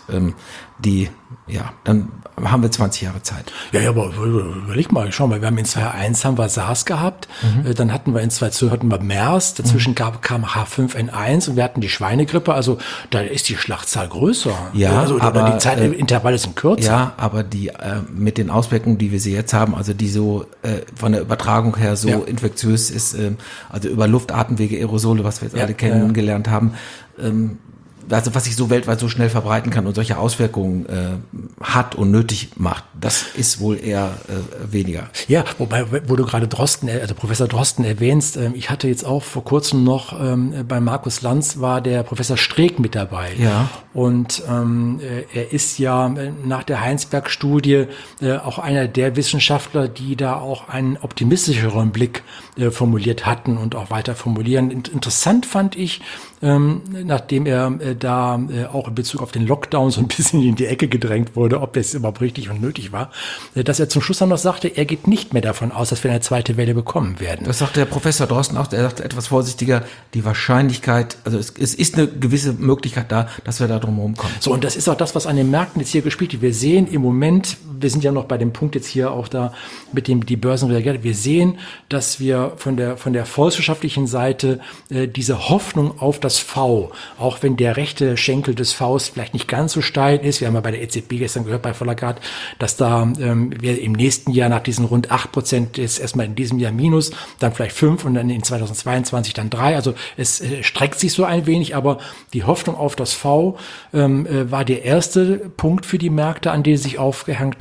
dann haben wir 20 Jahre Zeit. Ja, aber überleg mal, schau mal, wir haben in 2001 haben wir SARS gehabt, dann hatten wir in 2002 hatten wir MERS, dazwischen kam H5N1 und wir hatten die Schweinegrippe, also da ist die Schlachtzahl größer. Ja, also, aber die Zeitintervalle sind kürzer. Ja, aber die mit den Auswirkungen, die wir sie jetzt haben, also die so von der Übertragung her so infektiös ist, also über Luft, Atemwege, Aerosole, was wir jetzt alle kennengelernt haben, also was sich so weltweit so schnell verbreiten kann und solche Auswirkungen hat und nötig macht, das ist wohl eher weniger. Ja, wobei, wo du gerade Professor Drosten erwähnst, ich hatte jetzt auch vor kurzem noch bei Markus Lanz war der Professor Streeck mit dabei. Ja. Und er ist ja nach der Heinsberg-Studie auch einer der Wissenschaftler, die da auch einen optimistischeren Blick formuliert hatten und auch weiter formulieren. Interessant fand ich, nachdem er da auch in Bezug auf den Lockdown so ein bisschen in die Ecke gedrängt wurde, ob das überhaupt richtig und nötig war, dass er zum Schluss dann noch sagte, er geht nicht mehr davon aus, dass wir eine zweite Welle bekommen werden. Das sagt der Professor Drosten auch, er sagt etwas vorsichtiger, die Wahrscheinlichkeit, also es ist eine gewisse Möglichkeit da, dass wir da drum herum kommen. So, und das ist auch das, was an den Märkten jetzt hier gespielt wird. Wir sehen im Moment, wir sind ja noch bei dem Punkt jetzt hier auch da, mit dem die Börsen reagieren, wir sehen, dass wir von der volkswirtschaftlichen Seite diese Hoffnung auf das V, auch wenn der rechte Schenkel des Vs vielleicht nicht ganz so steil ist. Wir haben ja bei der EZB gestern gehört, bei Vollergard, dass da wir im nächsten Jahr nach diesen rund 8% jetzt erstmal in diesem Jahr minus, dann vielleicht 5 und dann in 2022 dann 3. Also es streckt sich so ein wenig, aber die Hoffnung auf das V war der erste Punkt für die Märkte, an den sie sich aufgehängt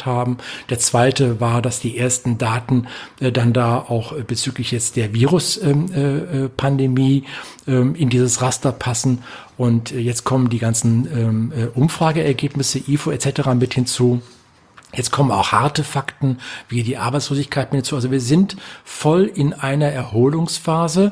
haben. Der zweite war, dass die ersten Daten dann da auch bezüglich jetzt der Virus-Pandemie in dieses Raster passen. Und jetzt kommen die ganzen Umfrageergebnisse, IFO etc. mit hinzu. Jetzt kommen auch harte Fakten wie die Arbeitslosigkeit mit hinzu. Also wir sind voll in einer Erholungsphase.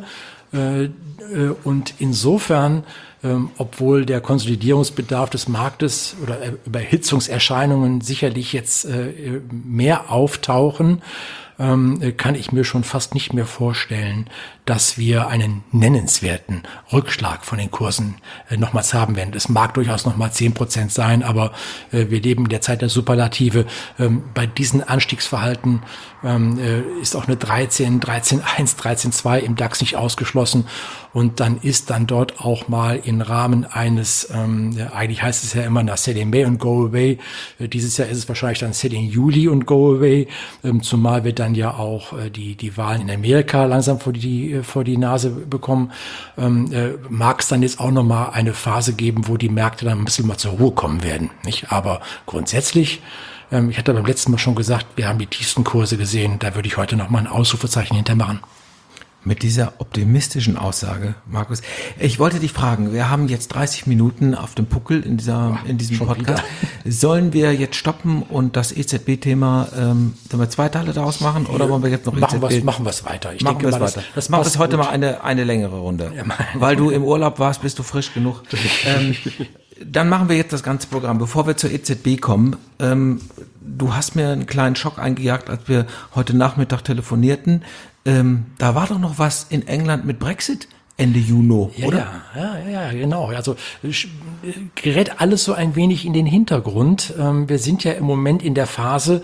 Und insofern, obwohl der Konsolidierungsbedarf des Marktes oder Überhitzungserscheinungen sicherlich jetzt mehr auftauchen, kann ich mir schon fast nicht mehr vorstellen, dass wir einen nennenswerten Rückschlag von den Kursen nochmals haben werden. Es mag durchaus nochmal 10% sein, aber wir leben in der Zeit der Superlative. Bei diesen Anstiegsverhalten ist auch eine 13.1, 13.2 im DAX nicht ausgeschlossen. Und dann ist dann dort auch mal im Rahmen eines, eigentlich heißt es ja immer nach Sell in May und Go Away. Dieses Jahr ist es wahrscheinlich dann Sell in Juli und Go Away, zumal wir dann ja auch die Wahlen in Amerika langsam vor die Nase bekommen. Mag es dann jetzt auch nochmal eine Phase geben, wo die Märkte dann ein bisschen mal zur Ruhe kommen werden, nicht? Aber grundsätzlich, ich hatte beim letzten Mal schon gesagt, wir haben die tiefsten Kurse gesehen. Da würde ich heute nochmal ein Ausrufezeichen hintermachen. Mit dieser optimistischen Aussage, Markus. Ich wollte dich fragen, wir haben jetzt 30 Minuten auf dem Puckel in diesem Podcast. Sollen wir jetzt stoppen und das EZB-Thema, sollen wir 2 Teile daraus machen oder wollen wir jetzt noch EZB? Machen wir es weiter. Ich denke mal, das machen wir heute mal eine längere Runde. Ja, weil du im Urlaub warst, bist du frisch genug. Dann machen wir jetzt das ganze Programm. Bevor wir zur EZB kommen, du hast mir einen kleinen Schock eingejagt, als wir heute Nachmittag telefonierten. Da war doch noch was in England mit Brexit Ende Juni, oder? Ja, genau. Also gerät alles so ein wenig in den Hintergrund. Wir sind ja im Moment in der Phase,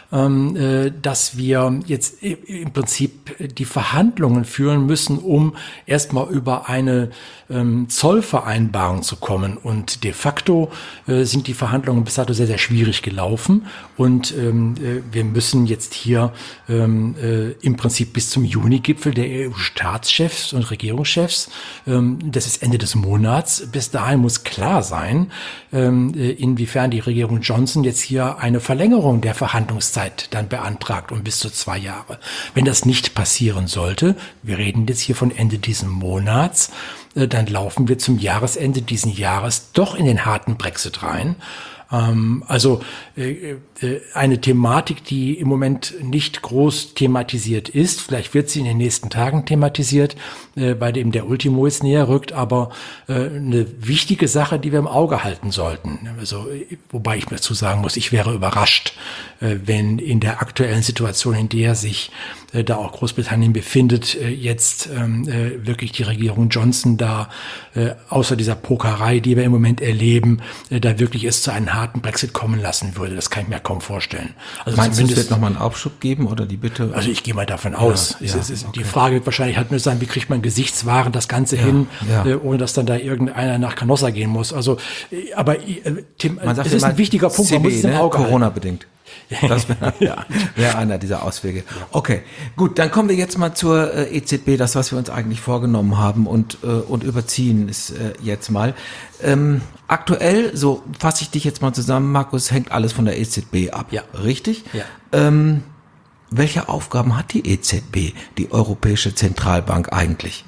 dass wir jetzt im Prinzip die Verhandlungen führen müssen, um erstmal über eine Zollvereinbarung zu kommen. Und de facto sind die Verhandlungen bis dato sehr, sehr schwierig gelaufen. Und wir müssen jetzt hier im Prinzip bis zum Juni-Gipfel der EU-Staatschefs und Regierungschefs, das ist Ende des Monats, bis dahin muss klar sein, inwiefern die Regierung Johnson jetzt hier eine Verlängerung der Verhandlungszeit dann beantragt um bis zu 2 Jahre. Wenn das nicht passieren sollte, wir reden jetzt hier von Ende diesen Monats, dann laufen wir zum Jahresende diesen Jahres doch in den harten Brexit rein. Also eine Thematik, die im Moment nicht groß thematisiert ist. Vielleicht wird sie in den nächsten Tagen thematisiert, weil eben der Ultimo jetzt näher rückt, aber eine wichtige Sache, die wir im Auge halten sollten. Also, wobei ich dazu sagen muss, ich wäre überrascht, wenn in der aktuellen Situation, in der sich da auch Großbritannien befindet, jetzt wirklich die Regierung Johnson da, außer dieser Pokerei, die wir im Moment erleben, da wirklich es zu einem harten Brexit kommen lassen würde. Das kann ich mir kaum vorstellen. Also meinst du, es wird nochmal einen Aufschub geben oder die Bitte? Also ich gehe mal davon aus. Okay. Die Frage wird wahrscheinlich halt nur sein, wie kriegt man gesichtswahrend das Ganze hin, ohne dass dann da irgendeiner nach Canossa gehen muss. Also, aber Tim, das ist ein wichtiger Punkt. CB, man muss es im Auge Corona-bedingt. Das wäre einer dieser Auswege. Okay, gut, dann kommen wir jetzt mal zur EZB, das, was wir uns eigentlich vorgenommen haben und überziehen es jetzt mal. Aktuell, so fasse ich dich jetzt mal zusammen, Markus, hängt alles von der EZB ab, richtig? Ja. Welche Aufgaben hat die EZB, die Europäische Zentralbank, eigentlich?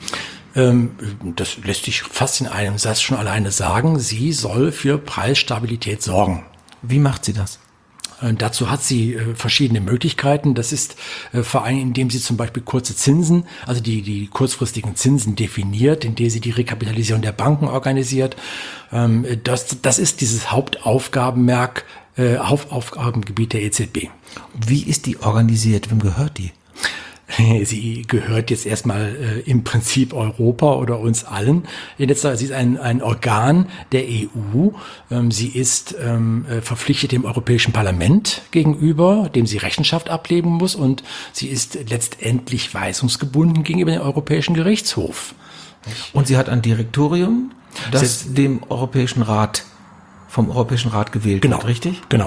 Das lässt sich fast in einem Satz schon alleine sagen. Sie soll für Preisstabilität sorgen. Wie macht sie das? Dazu hat sie verschiedene Möglichkeiten. Das ist vor allem, indem sie zum Beispiel kurze Zinsen, also die kurzfristigen Zinsen definiert, indem sie die Rekapitalisierung der Banken organisiert. Das ist dieses Hauptaufgabengebiet der EZB. Wie ist die organisiert? Wem gehört die? Sie gehört jetzt erstmal im Prinzip Europa oder uns allen. Sie ist ein Organ der EU. Sie ist verpflichtet dem Europäischen Parlament gegenüber, dem sie Rechenschaft ablegen muss. Und sie ist letztendlich weisungsgebunden gegenüber dem Europäischen Gerichtshof. Und sie hat ein Direktorium, das vom Europäischen Rat gewählt wird, richtig? Genau.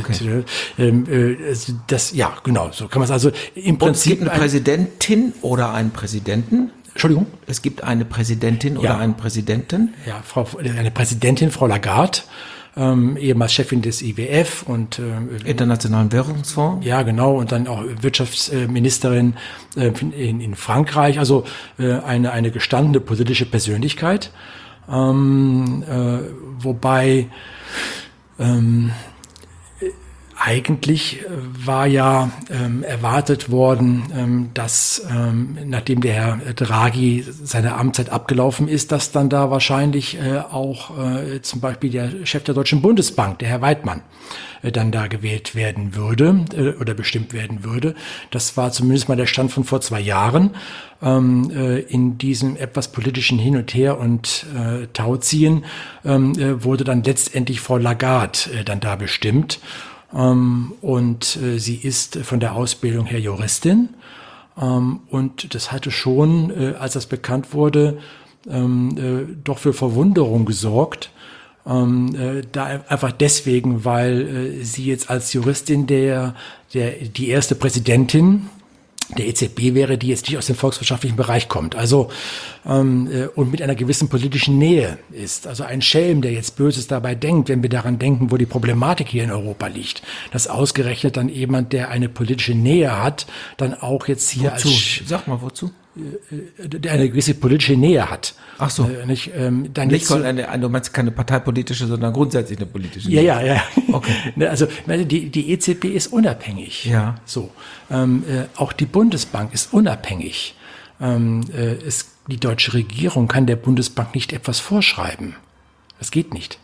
Genau, so kann man es also im Prinzip. Es gibt eine Präsidentin oder einen Präsidenten. Entschuldigung? Es gibt eine Präsidentin oder einen Präsidenten. Ja, eine Präsidentin, Frau Lagarde. ehemals Chefin des IWF und Internationalen Währungsfonds. Ja, genau, und dann auch Wirtschaftsministerin in Frankreich, also eine gestandene politische Persönlichkeit, wobei eigentlich war ja erwartet worden, dass nachdem der Herr Draghi seine Amtszeit abgelaufen ist, dass dann da wahrscheinlich auch zum Beispiel der Chef der Deutschen Bundesbank, der Herr Weidmann, dann da gewählt werden würde oder bestimmt werden würde. Das war zumindest mal der Stand von vor 2 Jahren. In diesem etwas politischen Hin und Her und Tauziehen wurde dann letztendlich Frau Lagarde dann da bestimmt. Und sie ist von der Ausbildung her Juristin. Und das hatte schon, als das bekannt wurde, doch für Verwunderung gesorgt. Da einfach deswegen, weil sie jetzt als Juristin die erste Präsidentin der EZB wäre, die jetzt nicht aus dem volkswirtschaftlichen Bereich kommt. Also und mit einer gewissen politischen Nähe ist. Also ein Schelm, der jetzt Böses dabei denkt, wenn wir daran denken, wo die Problematik hier in Europa liegt. Dass ausgerechnet dann jemand, der eine politische Nähe hat, dann auch jetzt hier wozu? Sag mal, wozu? Der eine gewisse politische Nähe hat. Ach so. Nicht, dann nicht du meinst keine parteipolitische, sondern grundsätzlich eine politische Nähe. Ja. Okay. Also die EZB ist unabhängig. Ja. So. Auch die Bundesbank ist unabhängig. Die deutsche Regierung kann der Bundesbank nicht etwas vorschreiben. Das geht nicht.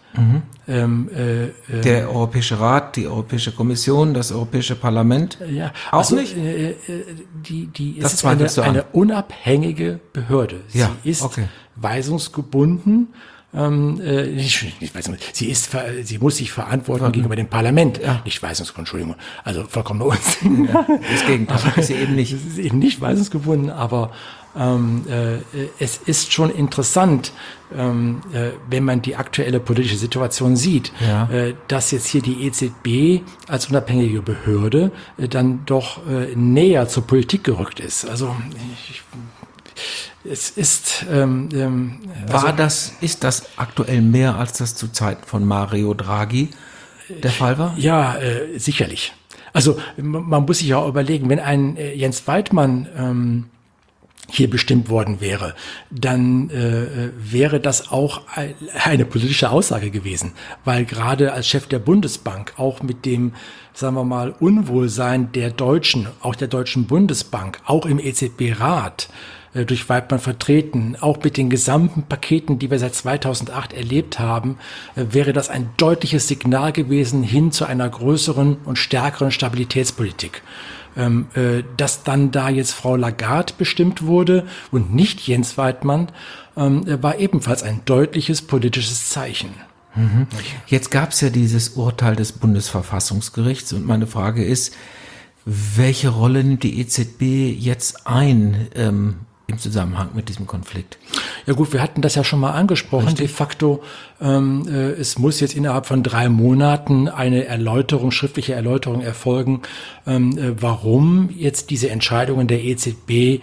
Der Europäische Rat, die Europäische Kommission, das Europäische Parlament? Ja, auch also, nicht? Es ist eine unabhängige Behörde. Sie ist weisungsgebunden. Sie muss sich verantworten gegenüber dem Parlament. Ja. Nicht weisungsgebunden, Entschuldigung. Also vollkommen Unsinn. Ja, das Gegenteil ist sie eben nicht. Es ist eben nicht weisungsgebunden, aber es ist schon interessant, wenn man die aktuelle politische Situation sieht, dass jetzt hier die EZB als unabhängige Behörde dann doch näher zur Politik gerückt ist. Also es ist ist das aktuell mehr, als das zu Zeiten von Mario Draghi der Fall war? Ja, sicherlich. Also man muss sich ja auch überlegen, wenn ein Jens Weidmann hier bestimmt worden wäre, dann wäre das auch eine politische Aussage gewesen, weil gerade als Chef der Bundesbank auch mit dem, sagen wir mal, Unwohlsein der Deutschen, auch der Deutschen Bundesbank, auch im EZB-Rat durch Weidmann vertreten, auch mit den gesamten Paketen, die wir seit 2008 erlebt haben, wäre das ein deutliches Signal gewesen hin zu einer größeren und stärkeren Stabilitätspolitik. Dass dann da jetzt Frau Lagarde bestimmt wurde und nicht Jens Weidmann, war ebenfalls ein deutliches politisches Zeichen. Jetzt gab es ja dieses Urteil des Bundesverfassungsgerichts und meine Frage ist, welche Rolle nimmt die EZB jetzt ein im Zusammenhang mit diesem Konflikt? Ja gut, wir hatten das ja schon mal angesprochen. Richtig. De facto, es muss jetzt innerhalb von 3 Monaten eine schriftliche Erläuterung erfolgen, warum jetzt diese Entscheidungen der EZB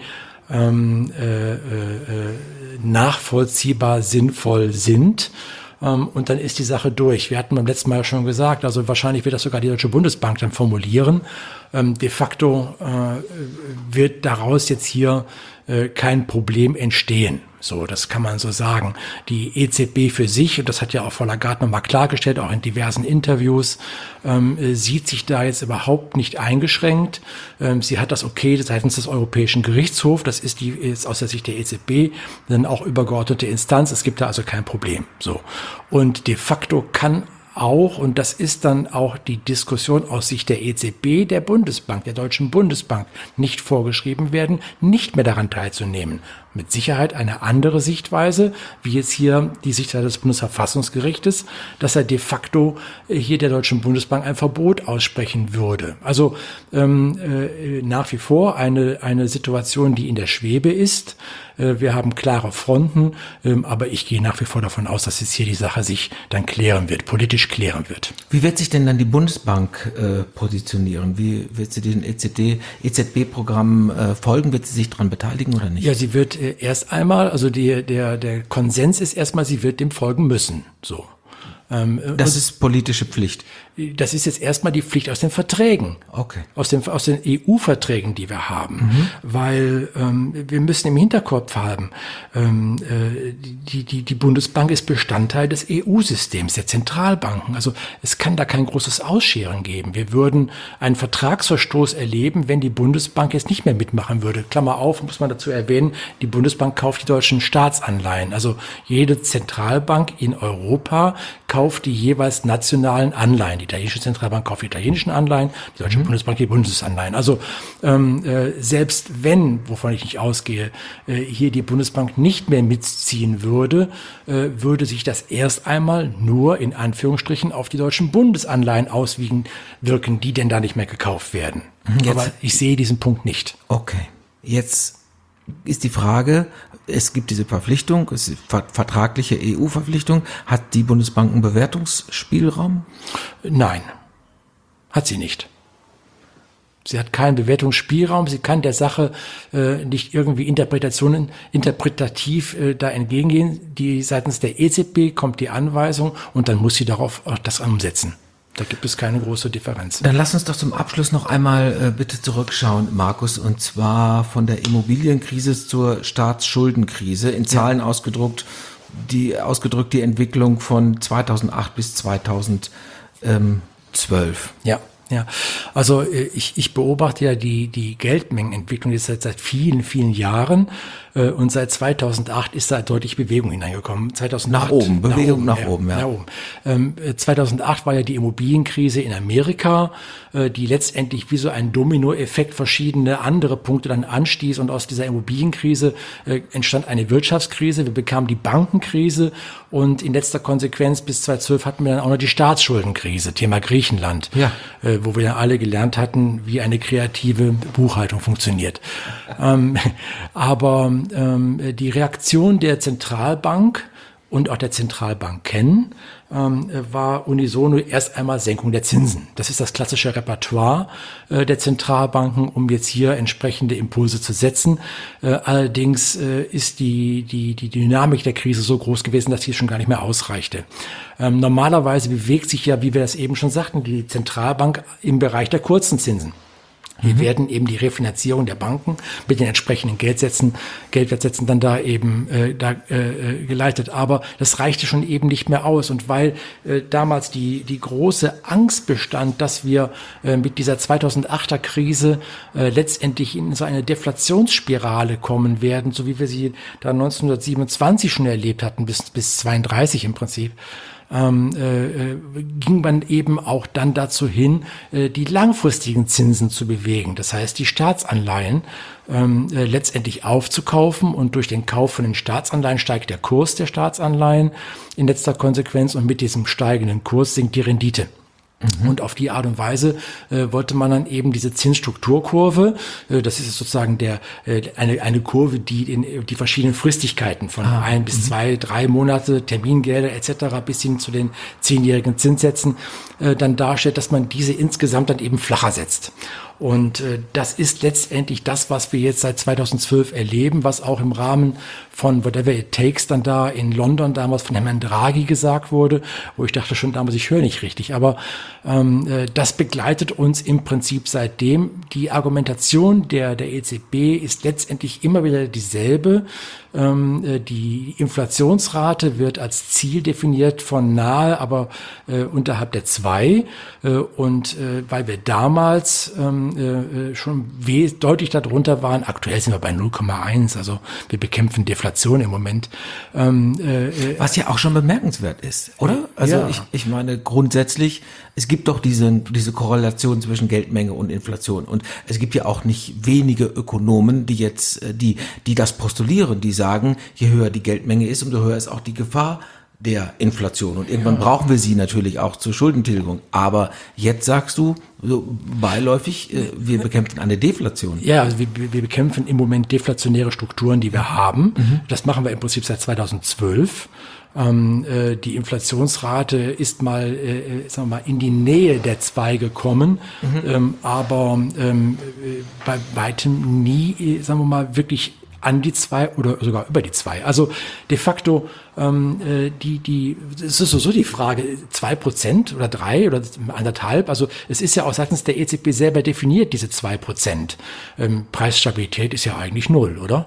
nachvollziehbar sinnvoll sind. Und dann ist die Sache durch. Wir hatten beim letzten Mal schon gesagt, also wahrscheinlich wird das sogar die Deutsche Bundesbank dann formulieren. De facto wird daraus jetzt hier kein Problem entstehen. So, das kann man so sagen. Die EZB für sich, und das hat ja auch Frau Lagarde nochmal klargestellt, auch in diversen Interviews, sieht sich da jetzt überhaupt nicht eingeschränkt. Sie hat das Okay seitens des Europäischen Gerichtshofs, das ist aus der Sicht der EZB dann auch übergeordnete Instanz. Es gibt da also kein Problem. So. Und de facto kann auch, und das ist dann auch die Diskussion aus Sicht der EZB, der Bundesbank, der Deutschen Bundesbank, nicht vorgeschrieben werden, nicht mehr daran teilzunehmen. Mit Sicherheit eine andere Sichtweise, wie jetzt hier die Sichtweise des Bundesverfassungsgerichtes, dass er de facto hier der Deutschen Bundesbank ein Verbot aussprechen würde. Also nach wie vor eine Situation, die in der Schwebe ist. Wir haben klare Fronten, aber ich gehe nach wie vor davon aus, dass jetzt hier die Sache sich dann politisch klären wird. Wie wird sich denn dann die Bundesbank positionieren? Wie wird sie den EZB-Programm folgen? Wird sie sich daran beteiligen oder nicht? Ja, sie wird erst einmal, also der Konsens ist erstmal, sie wird dem folgen müssen. So. Das ist politische Pflicht. Das ist jetzt erstmal die Pflicht aus den Verträgen. Okay. Aus den EU-Verträgen, die wir haben. Weil wir müssen im Hinterkopf haben, die Bundesbank ist Bestandteil des EU-Systems, der Zentralbanken. Also es kann da kein großes Ausscheren geben. Wir würden einen Vertragsverstoß erleben, wenn die Bundesbank jetzt nicht mehr mitmachen würde. Klammer auf, muss man dazu erwähnen, die Bundesbank kauft die deutschen Staatsanleihen. Also jede Zentralbank in Europa kauft die jeweils nationalen Anleihen. Die italienische Zentralbank kauft die italienischen Anleihen, die deutsche Bundesbank die Bundesanleihen. Also selbst wenn, wovon ich nicht ausgehe, hier die Bundesbank nicht mehr mitziehen würde, würde sich das erst einmal nur in Anführungsstrichen auf die deutschen Bundesanleihen auswirken, die denn da nicht mehr gekauft werden. Aber ich sehe diesen Punkt nicht. Okay, jetzt ist die Frage, es gibt diese Verpflichtung, es ist vertragliche EU-Verpflichtung. Hat die Bundesbank einen Bewertungsspielraum? Nein, hat sie nicht. Sie hat keinen Bewertungsspielraum, sie kann der Sache nicht irgendwie interpretativ da entgegengehen. Seitens der EZB kommt die Anweisung und dann muss sie darauf auch das umsetzen. Da gibt es keine große Differenz. Dann lass uns doch zum Abschluss noch einmal bitte zurückschauen, Markus, und zwar von der Immobilienkrise zur Staatsschuldenkrise. In Zahlen ausgedrückt die Entwicklung von 2008 bis 2012. Ja. Also ich beobachte ja die Geldmengenentwicklung jetzt seit vielen, vielen Jahren und seit 2008 ist da deutlich Bewegung hineingekommen. 2008, Bewegung nach oben. 2008 war ja die Immobilienkrise in Amerika, die letztendlich wie so ein Dominoeffekt verschiedene andere Punkte dann anstieß und aus dieser Immobilienkrise entstand eine Wirtschaftskrise. Wir bekamen die Bankenkrise und in letzter Konsequenz bis 2012 hatten wir dann auch noch die Staatsschuldenkrise, Thema Griechenland. Ja. Wo wir ja alle gelernt hatten, wie eine kreative Buchhaltung funktioniert. Aber die Reaktion der Zentralbank und auch der Zentralbanken war unisono erst einmal Senkung der Zinsen. Das ist das klassische Repertoire der Zentralbanken, um jetzt hier entsprechende Impulse zu setzen. Allerdings ist die Dynamik der Krise so groß gewesen, dass sie schon gar nicht mehr ausreichte. Normalerweise bewegt sich ja, wie wir das eben schon sagten, die Zentralbank im Bereich der kurzen Zinsen. Hier werden eben die Refinanzierung der Banken mit den entsprechenden Geldwertsätzen dann da eben geleitet. Aber das reichte schon eben nicht mehr aus. Und weil damals die große Angst bestand, dass wir mit dieser 2008er Krise letztendlich in so eine Deflationsspirale kommen werden, so wie wir sie da 1927 schon erlebt hatten, bis 32 im Prinzip, ging man eben auch dann dazu hin, die langfristigen Zinsen zu bewegen. Das heißt, die Staatsanleihen letztendlich aufzukaufen und durch den Kauf von den Staatsanleihen steigt der Kurs der Staatsanleihen in letzter Konsequenz und mit diesem steigenden Kurs sinkt die Rendite. Und auf die Art und Weise wollte man dann eben diese Zinsstrukturkurve, das ist sozusagen eine Kurve, die die verschiedenen Fristigkeiten von 1 bis 2, 3 Monate, Termingelder etc. bis hin zu den 10-jährigen Zinssätzen dann darstellt, dass man diese insgesamt dann eben flacher setzt. Und das ist letztendlich das, was wir jetzt seit 2012 erleben, was auch im Rahmen von Whatever It Takes dann da in London damals von Herrn Draghi gesagt wurde, wo ich dachte schon damals, ich höre nicht richtig. Aber das begleitet uns im Prinzip seitdem. Die Argumentation der EZB ist letztendlich immer wieder dieselbe. Die Inflationsrate wird als Ziel definiert von nahe, aber unterhalb der 2. Und weil wir damals schon deutlich darunter waren, aktuell sind wir bei 0,1, also wir bekämpfen Deflation im Moment. Was ja auch schon bemerkenswert ist, oder? Also ja. Ich meine grundsätzlich, es gibt doch diese Korrelation zwischen Geldmenge und Inflation und es gibt ja auch nicht wenige Ökonomen, die jetzt, die das postulieren, die sagen, je höher die Geldmenge ist, umso höher ist auch die Gefahr der Inflation. Und irgendwann brauchen wir sie natürlich auch zur Schuldentilgung. Aber jetzt sagst du, so beiläufig, wir bekämpfen eine Deflation. Ja, also wir bekämpfen im Moment deflationäre Strukturen, die wir haben. Das machen wir im Prinzip seit 2012. Die Inflationsrate ist mal, sagen wir mal, in die Nähe der 2 gekommen, aber bei weitem nie, sagen wir mal, wirklich an die 2 oder sogar über die 2. Also de facto, es ist so die Frage, 2% oder 3 oder 1,5. Also es ist ja auch seitens der EZB selber definiert, diese 2%. Preisstabilität ist ja eigentlich 0, oder?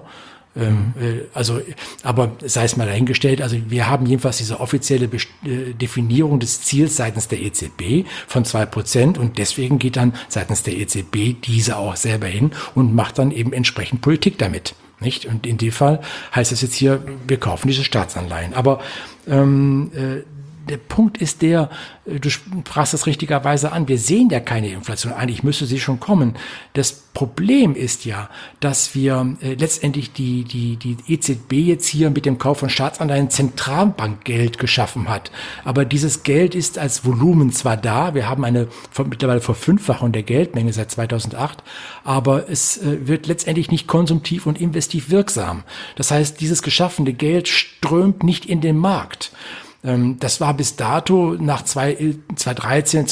Aber sei es mal dahingestellt, also wir haben jedenfalls diese offizielle Definierung des Ziels seitens der EZB von 2% und deswegen geht dann seitens der EZB diese auch selber hin und macht dann eben entsprechend Politik damit. Nicht? Und in dem Fall heißt es jetzt hier, wir kaufen diese Staatsanleihen. Aber der Punkt ist du sprachst das richtigerweise an, wir sehen ja keine Inflation, eigentlich müsste sie schon kommen. Das Problem ist ja, dass wir letztendlich die EZB jetzt hier mit dem Kauf von Staatsanleihen Zentralbankgeld geschaffen hat. Aber dieses Geld ist als Volumen zwar da, wir haben eine mittlerweile Verfünffachung der Geldmenge seit 2008, aber es wird letztendlich nicht konsumtiv und investiv wirksam. Das heißt, dieses geschaffene Geld strömt nicht in den Markt. Das war bis dato nach 2013,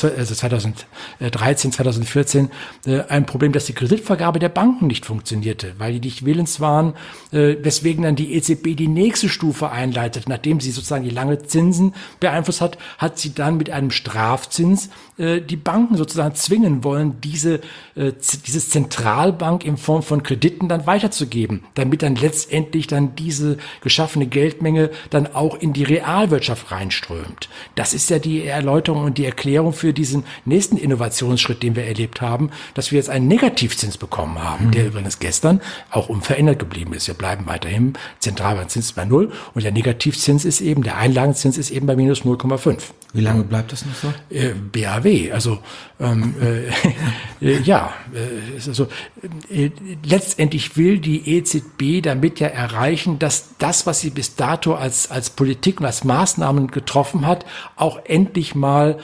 2014 ein Problem, dass die Kreditvergabe der Banken nicht funktionierte, weil die nicht willens waren, weswegen dann die EZB die nächste Stufe einleitet. Nachdem sie sozusagen die lange Zinsen beeinflusst hat, hat sie dann mit einem Strafzins die Banken sozusagen zwingen wollen, dieses Zentralbank in Form von Krediten dann weiterzugeben, damit dann letztendlich dann diese geschaffene Geldmenge dann auch in die Realwirtschaft reinströmt. Das ist ja die Erläuterung und die Erklärung für diesen nächsten Innovationsschritt, den wir erlebt haben, dass wir jetzt einen Negativzins bekommen haben, der übrigens gestern auch unverändert geblieben ist. Wir bleiben weiterhin, Zentralbankzins bei 0 und der Negativzins ist eben, der Einlagenzins ist eben bei minus 0,5. Wie lange bleibt das noch so? BAW, also letztendlich will die EZB damit ja erreichen, dass das, was sie bis dato als Politik und als Maßnahmen getroffen hat, auch endlich mal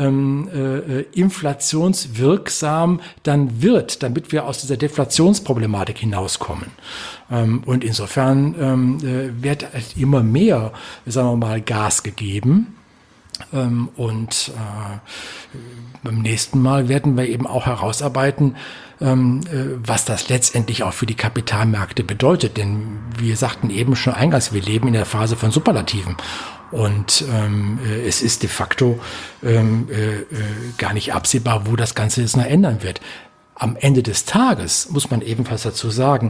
inflationswirksam dann wird, damit wir aus dieser Deflationsproblematik hinauskommen. Und insofern wird immer mehr, sagen wir mal, Gas gegeben. Und beim nächsten Mal werden wir eben auch herausarbeiten, was das letztendlich auch für die Kapitalmärkte bedeutet. Denn wir sagten eben schon eingangs, wir leben in der Phase von Superlativen. Und es ist de facto gar nicht absehbar, wo das Ganze jetzt noch ändern wird. Am Ende des Tages muss man ebenfalls dazu sagen,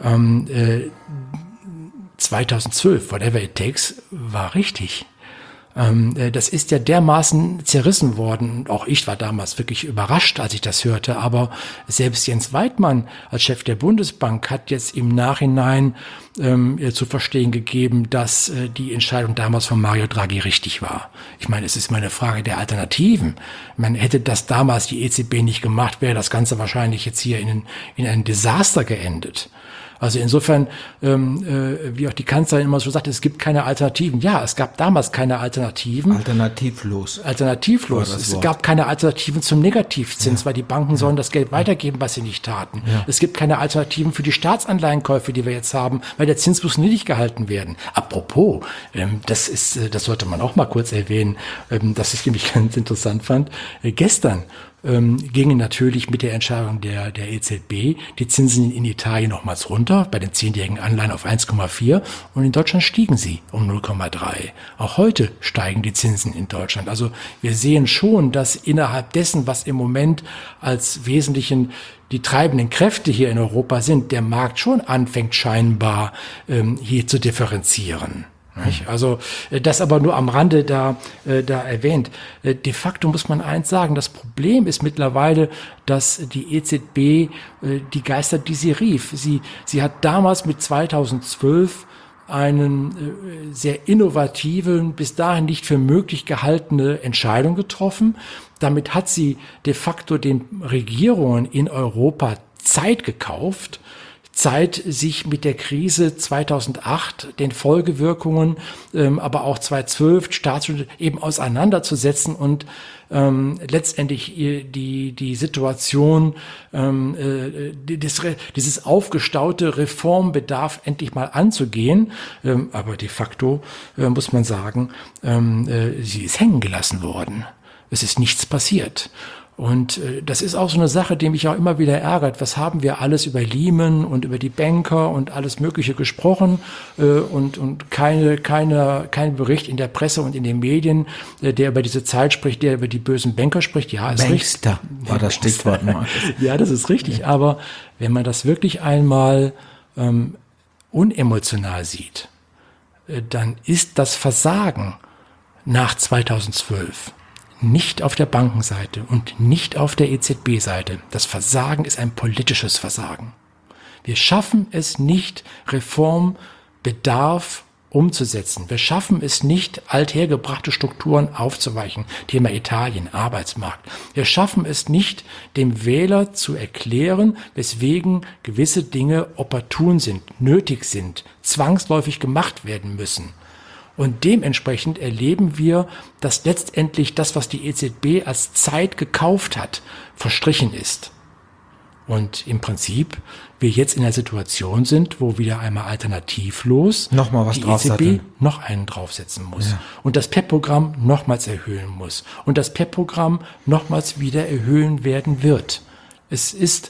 2012, whatever it takes, war richtig. Das ist ja dermaßen zerrissen worden. Und auch ich war damals wirklich überrascht, als ich das hörte. Aber selbst Jens Weidmann als Chef der Bundesbank hat jetzt im Nachhinein zu verstehen gegeben, dass die Entscheidung damals von Mario Draghi richtig war. Ich meine, es ist immer eine Frage der Alternativen. Man hätte das damals die EZB nicht gemacht, wäre das Ganze wahrscheinlich jetzt hier in ein Desaster geendet. Also insofern, wie auch die Kanzlerin immer so sagt, es gibt keine Alternativen. Ja, es gab damals keine Alternativen. Alternativlos. Es gab keine Alternativen zum Negativzins, weil die Banken sollen das Geld weitergeben, was sie nicht taten. Ja. Es gibt keine Alternativen für die Staatsanleihenkäufe, die wir jetzt haben, weil der Zins muss niedrig gehalten werden. Apropos, das sollte man auch mal kurz erwähnen, das ich nämlich ganz interessant fand. Gestern gingen natürlich mit der Entscheidung der EZB die Zinsen in Italien nochmals runter, bei den 10-jährigen Anleihen auf 1,4 und in Deutschland stiegen sie um 0,3. Auch heute steigen die Zinsen in Deutschland. Also wir sehen schon, dass innerhalb dessen, was im Moment als wesentlichen die treibenden Kräfte hier in Europa sind, der Markt schon anfängt scheinbar hier zu differenzieren. Also das aber nur am Rande da erwähnt. De facto muss man eins sagen, das Problem ist mittlerweile, dass die EZB die Geister, die sie rief. Sie hat damals mit 2012 einen sehr innovativen, bis dahin nicht für möglich gehaltene Entscheidung getroffen. Damit hat sie de facto den Regierungen in Europa Zeit gekauft, Zeit, sich mit der Krise 2008, den Folgewirkungen, aber auch 2012 Staatsschulden eben auseinanderzusetzen und letztendlich die Situation, dieses aufgestaute Reformbedarf endlich mal anzugehen. Aber de facto muss man sagen, sie ist hängen gelassen worden. Es ist nichts passiert. Und das ist auch so eine Sache, die mich auch immer wieder ärgert. Was haben wir alles über Lehman und über die Banker und alles Mögliche gesprochen und kein Bericht in der Presse und in den Medien, der über diese Zeit spricht, der über die bösen Banker spricht. Ja, ist richtig. Bankster war das Stichwort. Ja, das ist richtig. Aber wenn man das wirklich einmal unemotional sieht, dann ist das Versagen nach 2012 nicht auf der Bankenseite und nicht auf der EZB-Seite. Das Versagen ist ein politisches Versagen. Wir schaffen es nicht, Reformbedarf umzusetzen. Wir schaffen es nicht, althergebrachte Strukturen aufzuweichen. Thema Italien, Arbeitsmarkt. Wir schaffen es nicht, dem Wähler zu erklären, weswegen gewisse Dinge opportun sind, nötig sind, zwangsläufig gemacht werden müssen. Und dementsprechend erleben wir, dass letztendlich das, was die EZB als Zeit gekauft hat, verstrichen ist. Und im Prinzip wir jetzt in der Situation sind, wo wieder einmal alternativlos nochmal was die EZB noch einen draufsetzen muss. Ja. Und das PEPP-Programm nochmals erhöhen muss. Und das PEPP-Programm nochmals wieder erhöhen werden wird. Es ist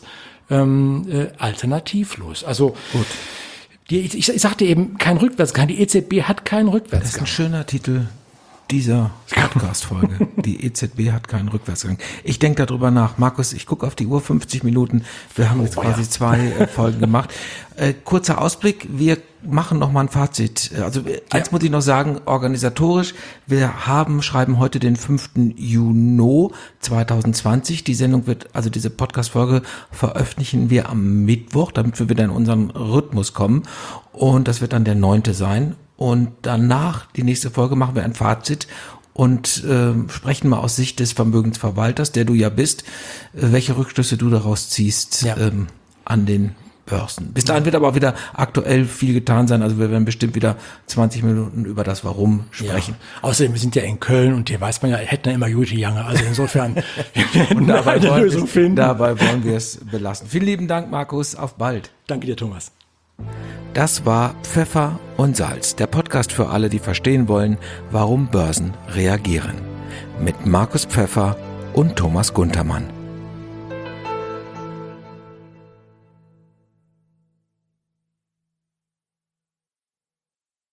alternativlos. Also gut. Ich sagte eben, kein Rückwärtsgang. Die EZB hat keinen Rückwärtsgang. Das ist ein schöner Titel dieser Podcast-Folge. Die EZB hat keinen Rückwärtsgang. Ich denke darüber nach. Markus, ich gucke auf die Uhr, 50 Minuten. Wir haben jetzt quasi 2 Folgen gemacht. Kurzer Ausblick. Wir machen noch mal ein Fazit. Also eins muss ich noch sagen, organisatorisch. Wir schreiben heute den 5. Juni 2020. Die Sendung also diese Podcast-Folge veröffentlichen wir am Mittwoch, damit wir wieder in unseren Rhythmus kommen. Und das wird dann der 9. sein. Und danach, die nächste Folge, machen wir ein Fazit und sprechen mal aus Sicht des Vermögensverwalters, der du ja bist, welche Rückschlüsse du daraus ziehst an den Börsen. Bis dahin wird aber auch wieder aktuell viel getan sein. Also wir werden bestimmt wieder 20 Minuten über das Warum sprechen. Ja. Außerdem, wir sind ja in Köln und hier weiß man ja, hätten ja immer gute Jange. Also insofern und dabei eine Lösung finden. Dabei wollen wir es belassen. Vielen lieben Dank, Markus. Auf bald. Danke dir, Thomas. Das war Pfeffer und Salz, der Podcast für alle, die verstehen wollen, warum Börsen reagieren. Mit Markus Pfeffer und Thomas Guntermann.